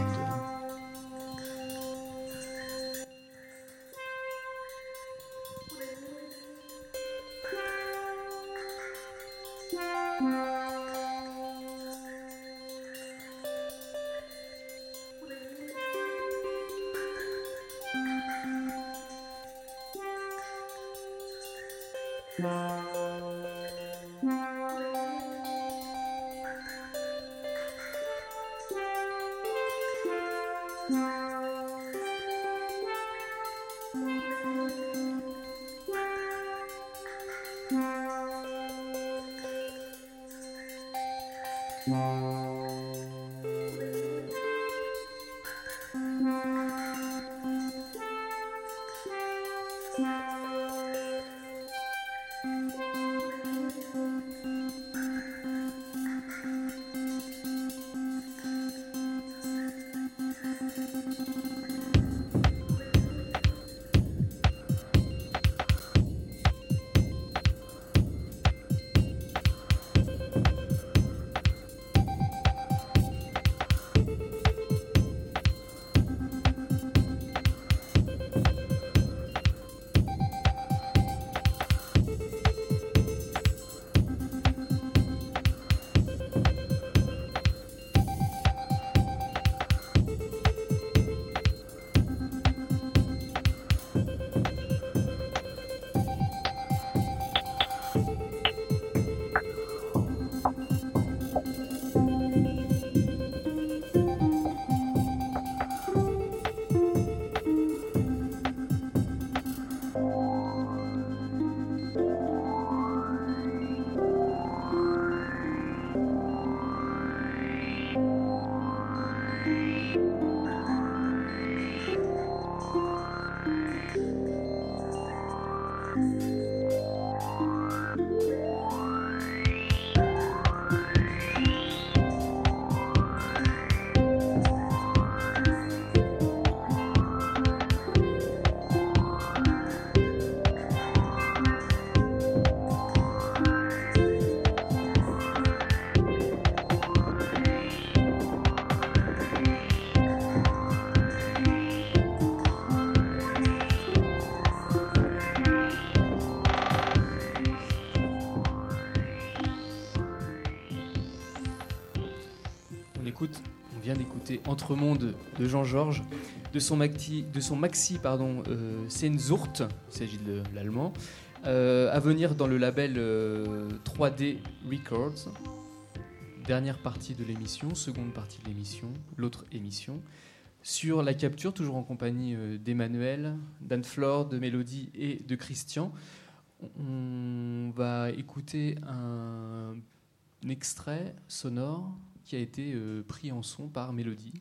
On On vient d'écouter Entre Mondes de Jean-Georges, de son maxi Sehnsucht, il s'agit de l'allemand, à venir dans le label 3D Records. Dernière partie de l'émission, seconde partie de l'émission, l'autre émission. Sur la capture, toujours en compagnie d'Emmanuel, d'Anne-Flore, de Mélodie et de Christian. On va écouter un extrait sonore qui a été pris en son par Mélodie.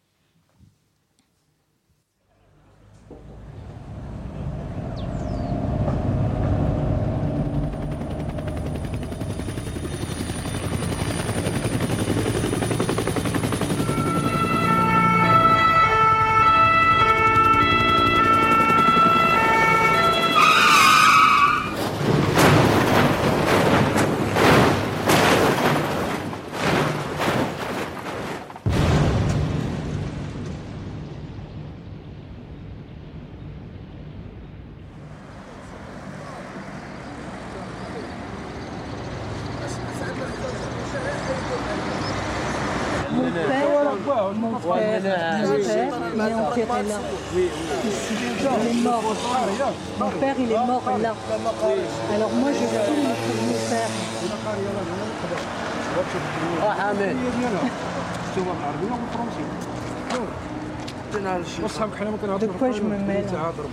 Mon père, il est mort là. Alors moi, je tourne pour mon père. De quoi je me mêle?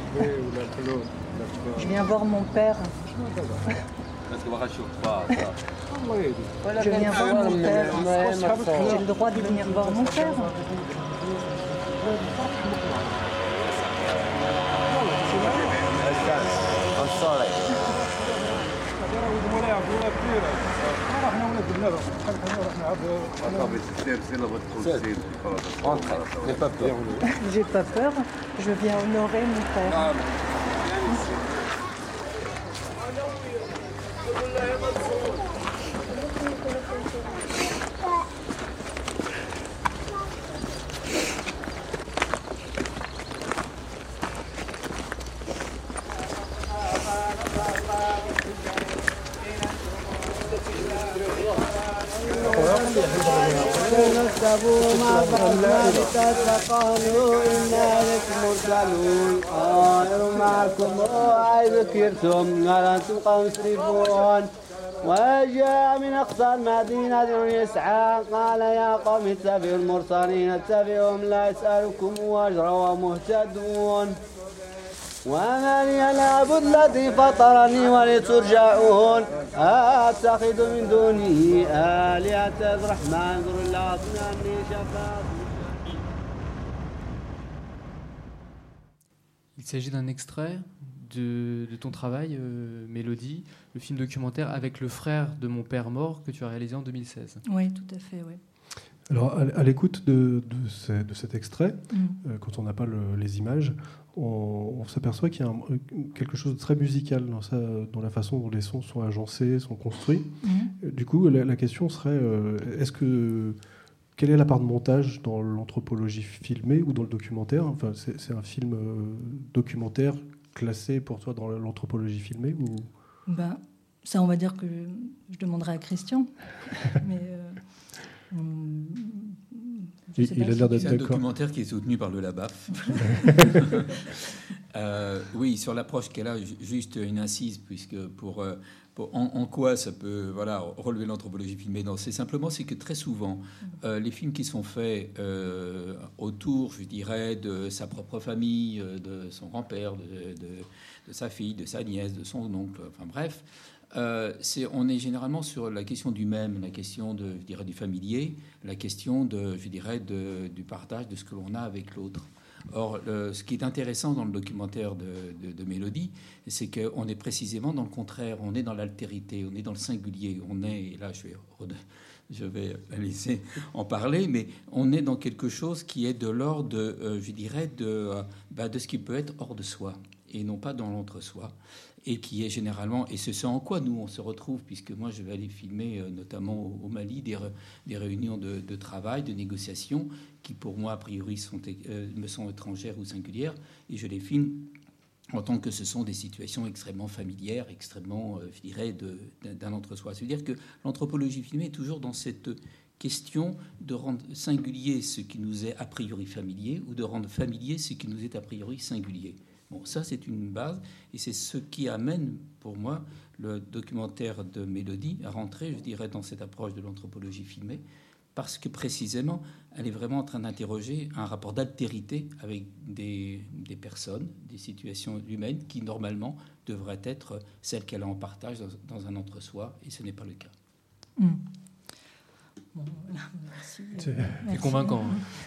Je viens voir mon père. Je viens voir mon père. J'ai le droit de venir voir mon père. J'ai pas peur, je viens honorer mon père. وجاء من أقصى المدينة يسعى قال يا قوم اتبعوا المرسلين اتبعوهم لا يسألكم أجرا ومهتدون وما لي العبد الذي فطرني ولترجعون أتخذ من دونه آلهة الرحمن ذر الله أصنعني شفاعة. Il s'agit d'un extrait de ton travail, Mélodie, le film documentaire Avec le frère de mon père mort que tu as réalisé en 2016. Oui, tout à fait, oui. Alors, à l'écoute de cet extrait, quand on n'a pas les images, on s'aperçoit qu'il y a quelque chose de très musical dans la façon dont les sons sont agencés, sont construits. Du coup, la question serait, quelle est la part de montage dans l'anthropologie filmée ou dans le documentaire? Enfin, c'est un film documentaire classé pour toi dans l'anthropologie filmée ou... Ça, on va dire que je demanderai à Christian. Mais il a l'air d'être d'accord. C'est un documentaire qui est soutenu par le LABAF. Oui, sur l'approche qu'elle a, juste une incise, puisque en quoi ça peut relever l'anthropologie filmée. Non, c'est que très souvent, les films qui sont faits autour, je dirais, de sa propre famille, de son grand-père, de sa fille, de sa nièce, de son oncle, enfin bref, on est généralement sur la question du même, la question du familier, la question du partage de ce que l'on a avec l'autre. Or, ce qui est intéressant dans le documentaire de Mélodie, c'est qu'on est précisément dans le contraire. On est dans l'altérité, on est dans le singulier. Et là, je vais la laisser en parler, mais on est dans quelque chose qui est de l'ordre, de ce qui peut être hors de soi, et non pas dans l'entre-soi. Et qui est généralement, et c'est en quoi nous on se retrouve, puisque moi je vais aller filmer notamment au Mali des réunions de travail, de négociation, qui pour moi a priori me sont étrangères ou singulières, et je les filme en tant que ce sont des situations extrêmement familières, extrêmement, d'un entre-soi. C'est-à-dire que l'anthropologie filmée est toujours dans cette question de rendre singulier ce qui nous est a priori familier ou de rendre familier ce qui nous est a priori singulier. Bon, ça, c'est une base, et c'est ce qui amène, pour moi, le documentaire de Mélodie à rentrer, je dirais, dans cette approche de l'anthropologie filmée, parce que, précisément, elle est vraiment en train d'interroger un rapport d'altérité avec des personnes, des situations humaines qui, normalement, devraient être celles qu'elle a en partage dans un entre-soi, et ce n'est pas le cas. Bon, voilà, merci. C'est convaincant.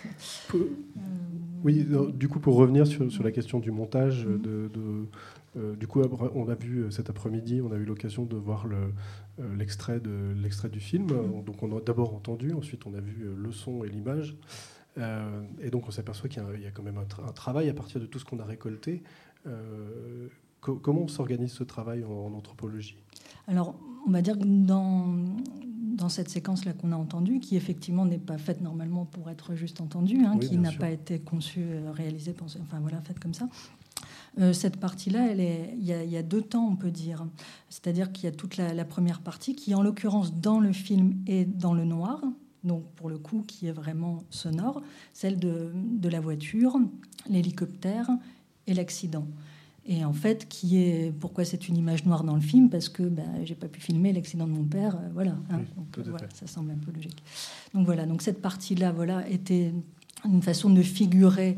Oui, du coup, pour revenir sur la question du montage, du coup, on a vu cet après-midi, on a eu l'occasion de voir l'extrait du film. Donc, on a d'abord entendu, ensuite on a vu le son et l'image. Et donc, on s'aperçoit qu'il y a quand même un travail à partir de tout ce qu'on a récolté. Comment s'organise ce travail en anthropologie ? Alors, on va dire que dans cette séquence-là qu'on a entendue, qui effectivement n'est pas faite normalement pour être juste entendue, oui, qui n'a pas été conçue, réalisée, pensée, enfin voilà, faite comme ça. Cette partie-là, il y a deux temps, on peut dire. C'est-à-dire qu'il y a toute la première partie qui, en l'occurrence, dans le film est dans le noir, donc pour le coup, qui est vraiment sonore, celle de la voiture, l'hélicoptère et l'accident. Et en fait, pourquoi c'est une image noire dans le film ? Parce que j'ai pas pu filmer l'accident de mon père, voilà. Donc, voilà, ça semble un peu logique. Donc voilà, donc cette partie-là, voilà, était une façon de figurer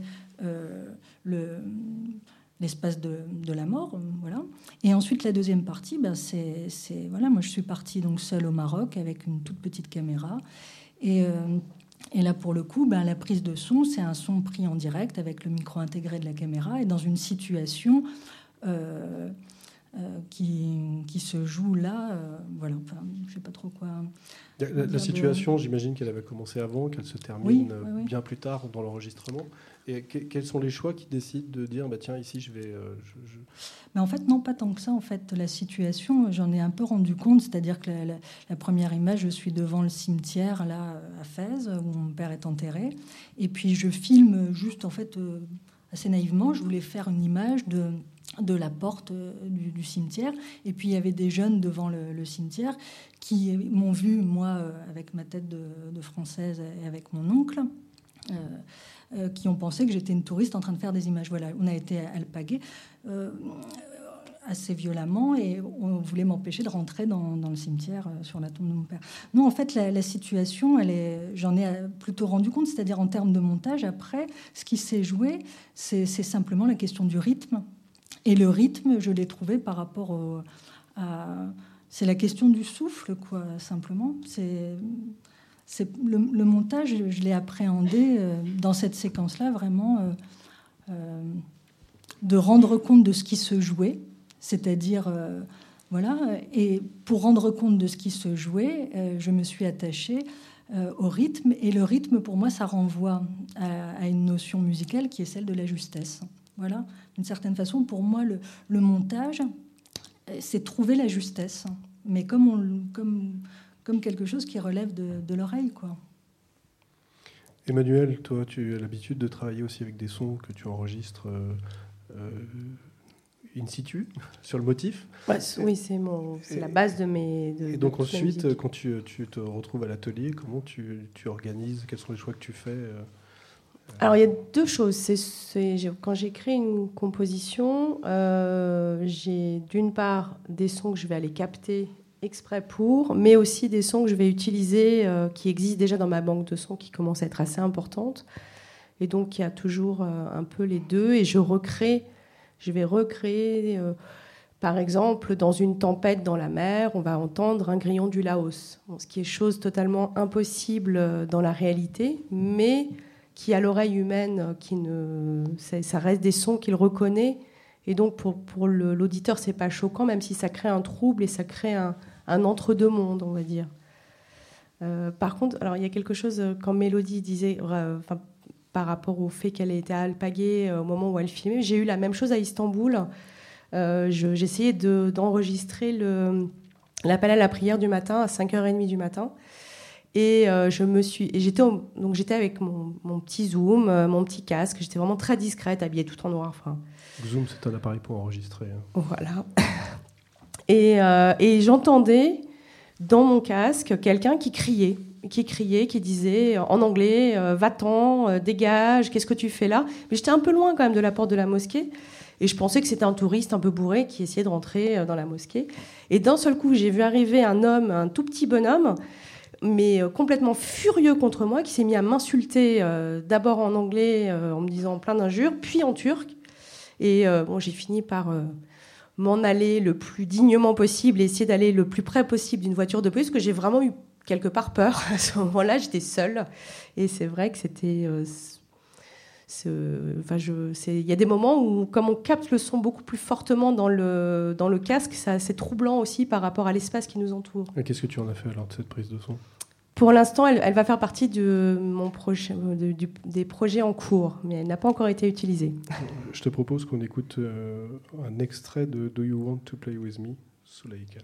l'espace de la mort, voilà. Et ensuite, la deuxième partie, c'est voilà, moi je suis partie donc seule au Maroc avec une toute petite caméra et là, pour le coup, la prise de son, c'est un son pris en direct avec le micro intégré de la caméra et dans une situation qui se joue là. Voilà, enfin, je ne sais pas trop quoi. La situation, j'imagine qu'elle avait commencé avant, qu'elle se termine bien plus tard dans l'enregistrement. Et quels sont les choix qui décident de dire tiens, ici, je vais... Mais en fait, non, pas tant que ça. En fait, la situation, j'en ai un peu rendu compte. C'est-à-dire que la première image, je suis devant le cimetière, là, à Fès, où mon père est enterré. Et puis, je filme juste, en fait, assez naïvement. Je voulais faire une image de la porte du cimetière. Et puis, il y avait des jeunes devant le cimetière qui m'ont vu, moi, avec ma tête de Française et avec mon oncle, qui ont pensé que j'étais une touriste en train de faire des images. Voilà, on a été alpagués assez violemment et on voulait m'empêcher de rentrer dans le cimetière sur la tombe de mon père. Non, en fait, la situation, j'en ai plutôt rendu compte, c'est-à-dire en termes de montage. Après, ce qui s'est joué, c'est simplement la question du rythme. Et le rythme, je l'ai trouvé par rapport c'est la question du souffle, quoi, simplement. Le montage, je l'ai appréhendé dans cette séquence-là, vraiment, de rendre compte de ce qui se jouait, c'est-à-dire, voilà, et pour rendre compte de ce qui se jouait, je me suis attachée au rythme, et le rythme, pour moi, ça renvoie à une notion musicale qui est celle de la justesse. Voilà, d'une certaine façon, pour moi, le montage, c'est trouver la justesse, mais comme quelque chose qui relève de l'oreille, quoi. Emmanuel, toi, tu as l'habitude de travailler aussi avec des sons que tu enregistres in situ, sur le motif. Oui, c'est la base de mes... Et donc ensuite, quand tu te retrouves à l'atelier, comment tu organises ? Quels sont les choix que tu fais ? Alors, il y a deux choses. Quand j'écris une composition, j'ai d'une part des sons que je vais aller capter exprès pour, mais aussi des sons que je vais utiliser qui existent déjà dans ma banque de sons qui commence à être assez importante. Et donc, il y a toujours un peu les deux. Et je vais recréer, par exemple, dans une tempête dans la mer, on va entendre un grillon du Laos. Bon, ce qui est chose totalement impossible dans la réalité, mais qui, à l'oreille humaine, ça reste des sons qu'il reconnaît. Et donc, pour l'auditeur, c'est pas choquant, même si ça crée un trouble et ça crée un entre-deux-mondes, on va dire. Par contre, alors il y a quelque chose, quand Mélodie disait, par rapport au fait qu'elle était alpaguée au moment où elle filmait, j'ai eu la même chose à Istanbul. J'essayais d'enregistrer l'appel à la prière du matin, à 5h30 du matin. Et j'étais avec mon petit zoom, mon petit casque. J'étais vraiment très discrète, habillée tout en noir. Enfin. Zoom, c'est un appareil pour enregistrer. Voilà. Et j'entendais dans mon casque quelqu'un qui criait. qui criait, qui disait en anglais va-t'en, dégage, qu'est-ce que tu fais là? Mais j'étais un peu loin quand même de la porte de la mosquée. Et je pensais que c'était un touriste un peu bourré qui essayait de rentrer dans la mosquée. Et d'un seul coup, j'ai vu arriver un homme, un tout petit bonhomme, mais complètement furieux contre moi, qui s'est mis à m'insulter d'abord en anglais, en me disant plein d'injures, puis en turc. Et j'ai fini par m'en aller le plus dignement possible et essayer d'aller le plus près possible d'une voiture de police, parce que j'ai vraiment eu quelque part peur. À ce moment-là, j'étais seule. Et c'est vrai que c'était... il y a des moments où, comme on capte le son beaucoup plus fortement dans le casque, c'est troublant aussi par rapport à l'espace qui nous entoure. Et qu'est-ce que tu en as fait alors de cette prise de son? Pour l'instant, elle va faire partie de mon projet, des projets en cours, mais elle n'a pas encore été utilisée. Je te propose qu'on écoute un extrait de Do You Want to Play With Me, Suleika.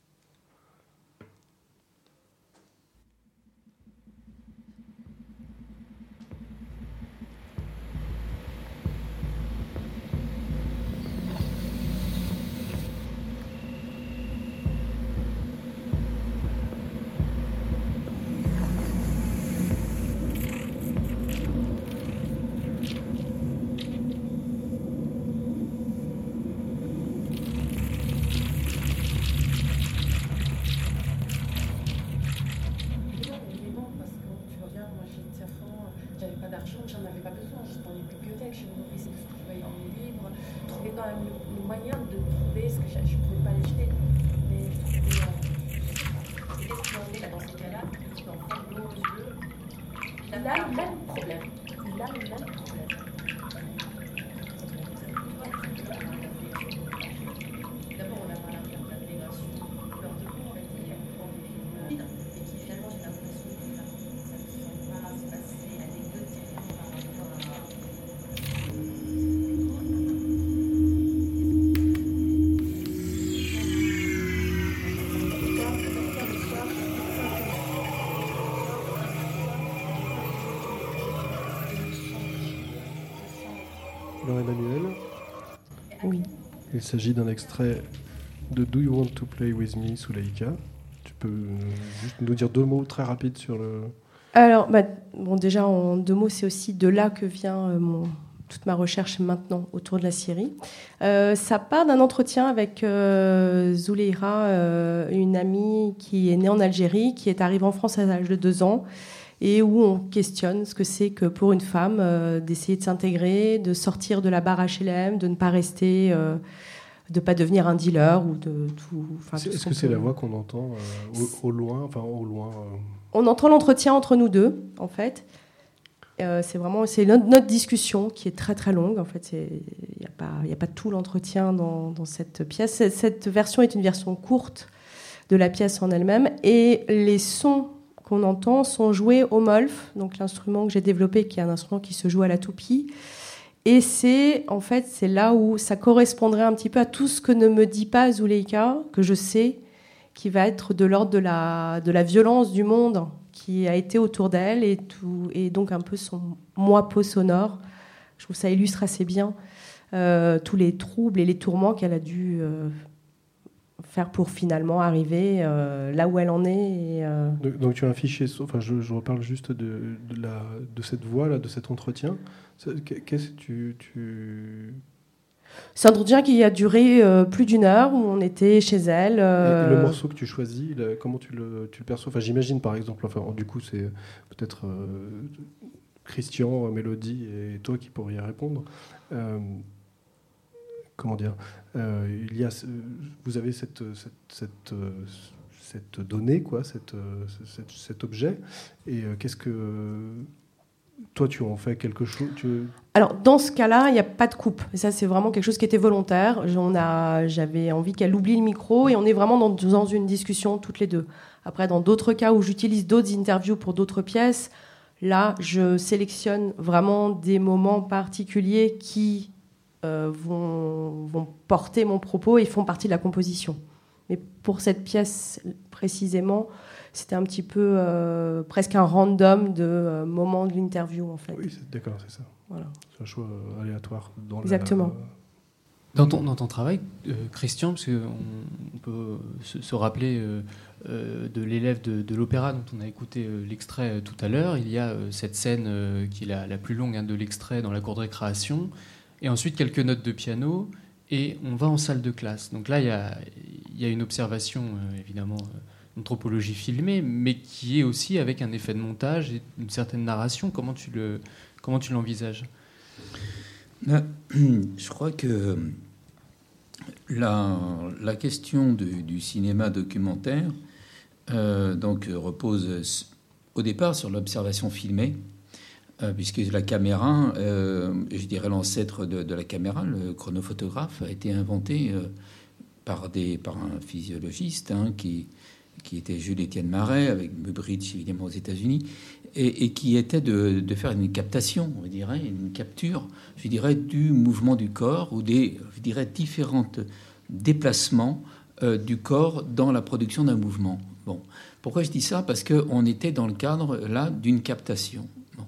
Emmanuel. Oui. Il s'agit d'un extrait de Do You Want to Play With Me, Suleika. Tu peux juste nous dire 2 mots très rapides sur le... Alors, déjà, en 2 mots, c'est aussi de là que vient toute ma recherche maintenant autour de la Syrie. Ça part d'un entretien avec Zuleira, une amie qui est née en Algérie, qui est arrivée en France à l'âge de 2 ans, et où on questionne ce que c'est que pour une femme d'essayer de s'intégrer, de sortir de la barre HLM, de ne pas rester, de ne pas devenir un dealer ou de tout. Est-ce que c'est la voix qu'on entend au loin, On entend l'entretien entre nous deux, en fait. C'est notre discussion qui est très très longue. En fait, il n'y a pas tout l'entretien dans cette pièce. Cette version est une version courte de la pièce en elle-même, et les sons qu'on entend sont joués au molf, donc l'instrument que j'ai développé, qui est un instrument qui se joue à la toupie. Et c'est là où ça correspondrait un petit peu à tout ce que ne me dit pas Zuleika, que je sais, qui va être de l'ordre de la violence du monde qui a été autour d'elle, et donc un peu son moi-peau sonore. Je trouve que ça illustre assez bien tous les troubles et les tourments qu'elle a dû faire pour finalement arriver là où elle en est. Donc tu as un fichier, je reparle juste de cette voix-là, de cet entretien. Qu'est-ce que tu... C'est un entretien qui a duré plus d'1 heure, où on était chez elle. Et le morceau que tu choisis, comment tu le perçois? J'imagine par exemple, du coup c'est peut-être Christian, Mélodie et toi qui pourriez répondre. Comment dire, vous avez cette donnée, quoi, cet objet, et qu'est-ce que toi tu en fais quelque chose? Alors dans ce cas-là, il n'y a pas de coupe. Et ça, c'est vraiment quelque chose qui était volontaire. J'avais envie qu'elle oublie le micro, et on est vraiment dans une discussion toutes les deux. Après, dans d'autres cas où j'utilise d'autres interviews pour d'autres pièces, là, je sélectionne vraiment des moments particuliers qui vont porter mon propos et font partie de la composition. Mais pour cette pièce précisément, c'était un petit peu presque un random de moments de l'interview, en fait. Oui, d'accord, c'est ça. Voilà. C'est un choix aléatoire. Exactement. Dans ton travail, Christian, parce que peut se rappeler de l'élève de l'opéra dont on a écouté l'extrait tout à l'heure. Il y a cette scène qui est la plus longue de l'extrait dans la cour de récréation, et ensuite quelques notes de piano, et on va en salle de classe. Donc là, il y a une observation, évidemment, d'anthropologie filmée, mais qui est aussi avec un effet de montage et une certaine narration. Comment tu l'envisages ? Je crois que la question du cinéma documentaire repose au départ sur l'observation filmée, puisque la caméra, je dirais l'ancêtre de la caméra, le chronophotographe, a été inventé par un physiologiste qui était Jules-Étienne Marais, avec Muybridge évidemment aux États-Unis, et qui était de faire une captation, une capture, du mouvement du corps, ou des différents déplacements du corps dans la production d'un mouvement. Bon. Pourquoi je dis ça ? Parce qu'on était dans le cadre, là, d'une captation. Bon.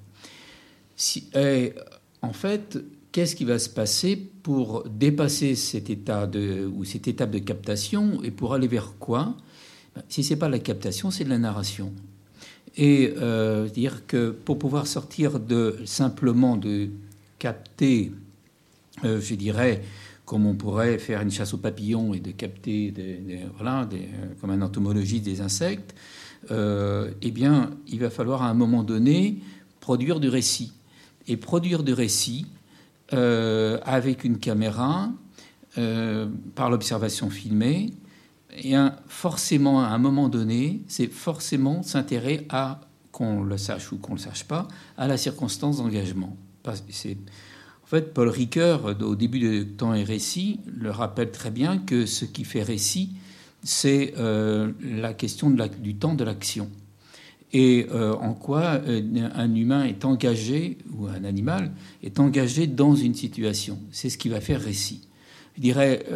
En fait, qu'est-ce qui va se passer pour dépasser cette étape de captation, et pour aller vers quoi ? Si ce n'est pas la captation, c'est de la narration. Et dire que pour pouvoir sortir simplement de capter, comme on pourrait faire une chasse aux papillons et de capter comme un entomologiste des insectes, il va falloir à un moment donné produire du récit. Et produire du récit avec une caméra, par l'observation filmée, et forcément, à un moment donné, c'est forcément s'intéresser à, qu'on le sache ou qu'on ne le sache pas, à la circonstance d'engagement. En fait, Paul Ricoeur, au début de Temps et Récit, le rappelle très bien que ce qui fait récit, c'est la question du temps de l'action. Et en quoi un humain est engagé, ou un animal, est engagé dans une situation. C'est ce qui va faire récit. Je dirais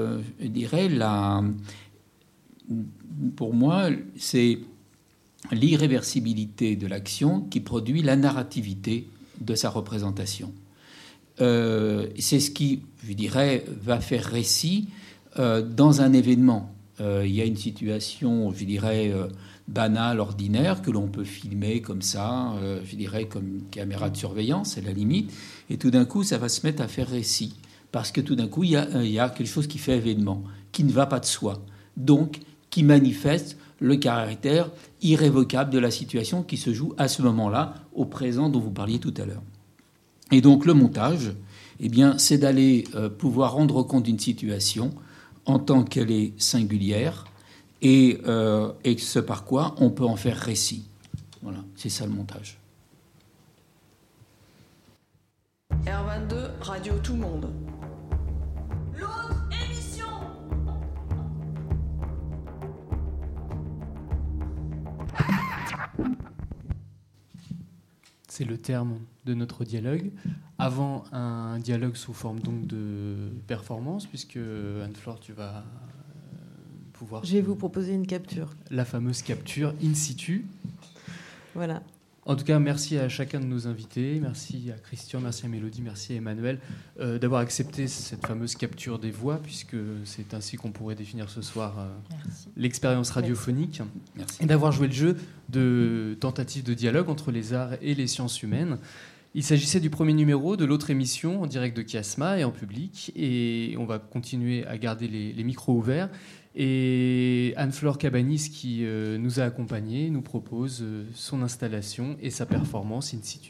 pour moi, c'est l'irréversibilité de l'action qui produit la narrativité de sa représentation. C'est ce qui, va faire récit dans un événement. Il y a une situation, banale, ordinaire, que l'on peut filmer comme ça, comme une caméra de surveillance, à la limite, et tout d'un coup, ça va se mettre à faire récit. Parce que tout d'un coup, il y a quelque chose qui fait événement, qui ne va pas de soi. Donc, qui manifeste le caractère irrévocable de la situation qui se joue à ce moment-là, au présent dont vous parliez tout à l'heure. Et donc le montage, c'est d'aller pouvoir rendre compte d'une situation en tant qu'elle est singulière, et ce par quoi on peut en faire récit. Voilà, c'est ça le montage. R22, Radio Tout le Monde. L'autre émission. C'est le terme de notre dialogue. Avant un dialogue sous forme donc de performance, puisque Anne-Flore, tu vas pouvoir... Je vais vous proposer une capture. La fameuse capture in situ. Voilà. En tout cas, merci à chacun de nos invités. Merci à Christian, merci à Mélodie, merci à Emmanuel d'avoir accepté cette fameuse capture des voix, puisque c'est ainsi qu'on pourrait définir ce soir l'expérience radiophonique. Merci. Et d'avoir joué le jeu de tentative de dialogue entre les arts et les sciences humaines. Il s'agissait du premier numéro de l'autre émission en direct de Kiasma et en public. Et on va continuer à garder les micros ouverts. Et Anne-Flore Cabanis, qui nous a accompagnés, nous propose son installation et sa performance in situ.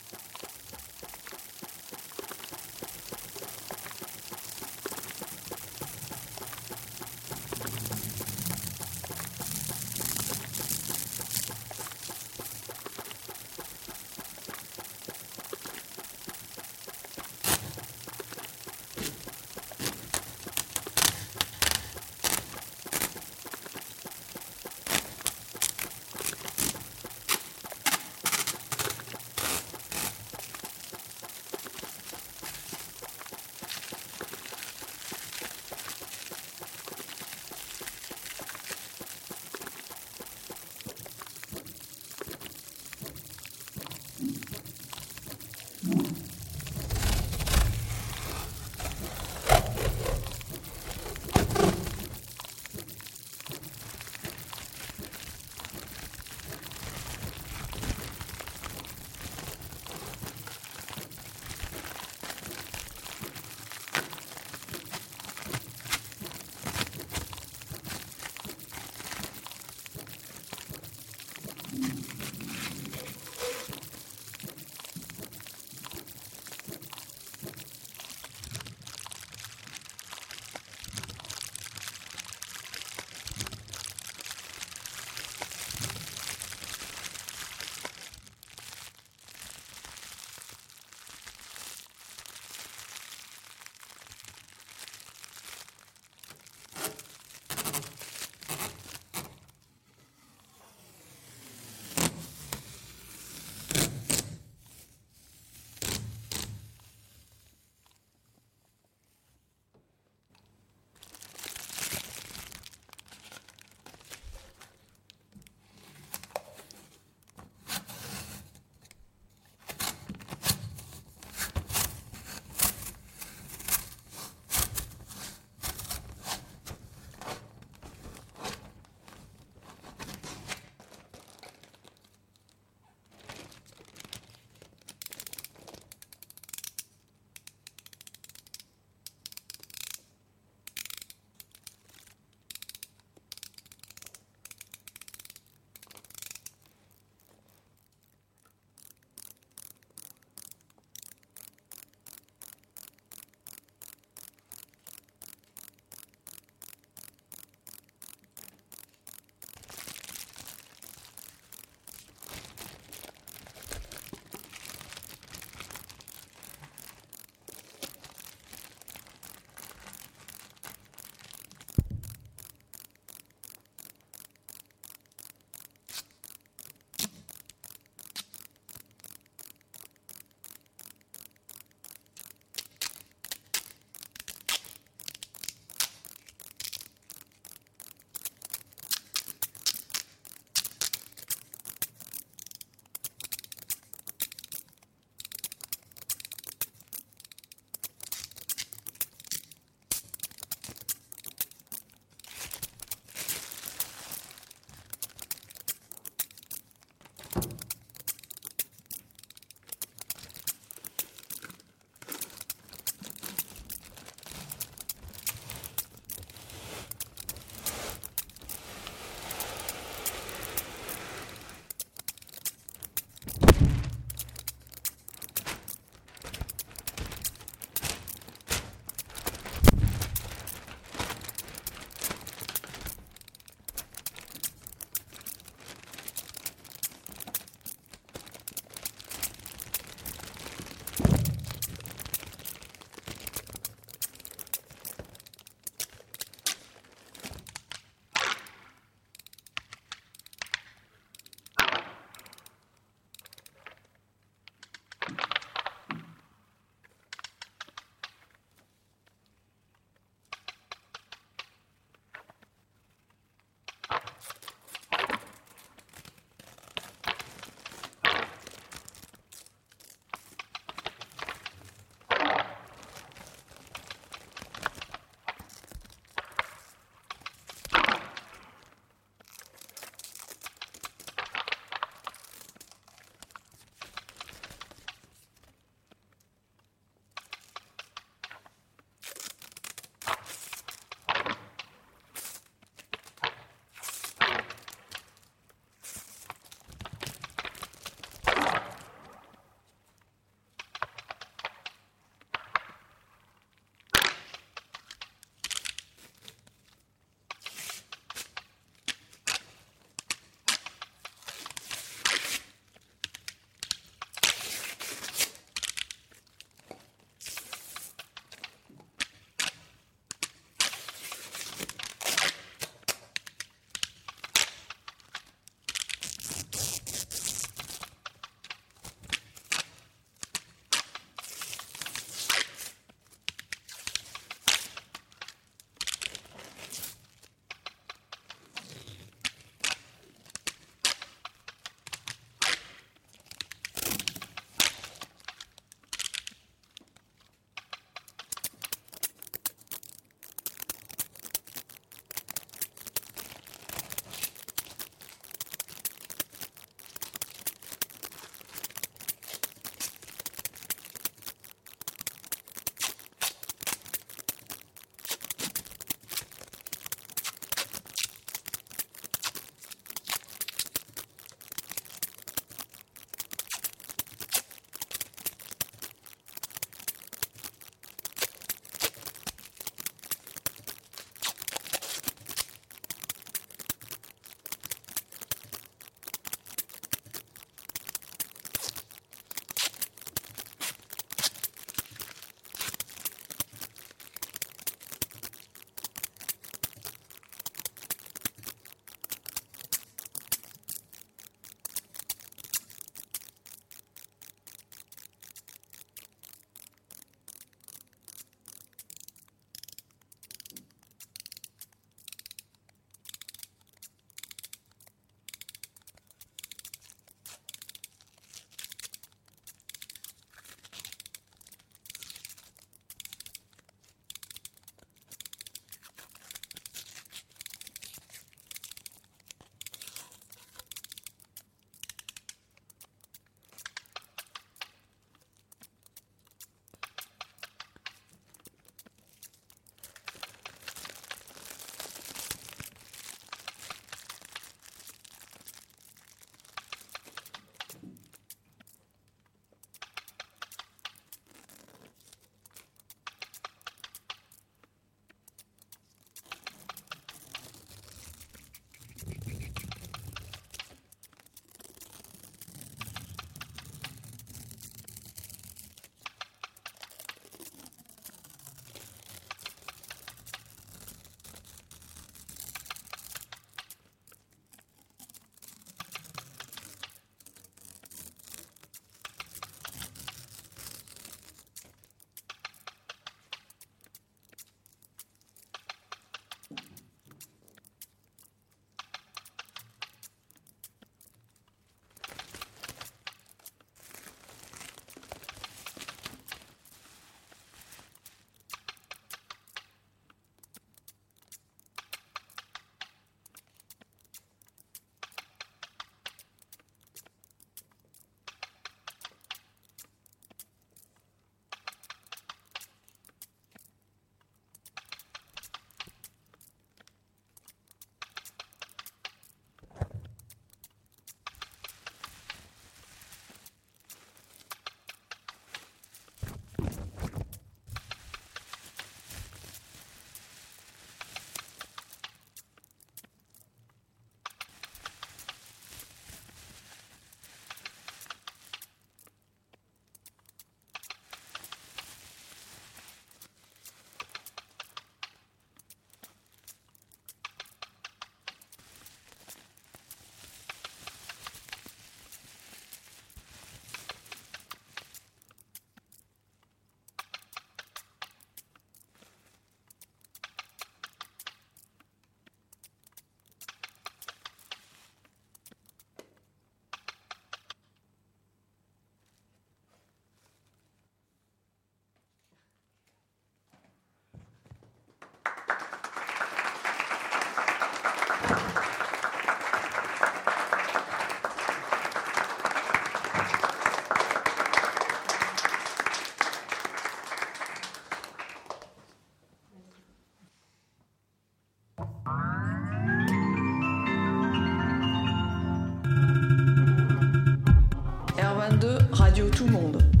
Radio Tout Monde.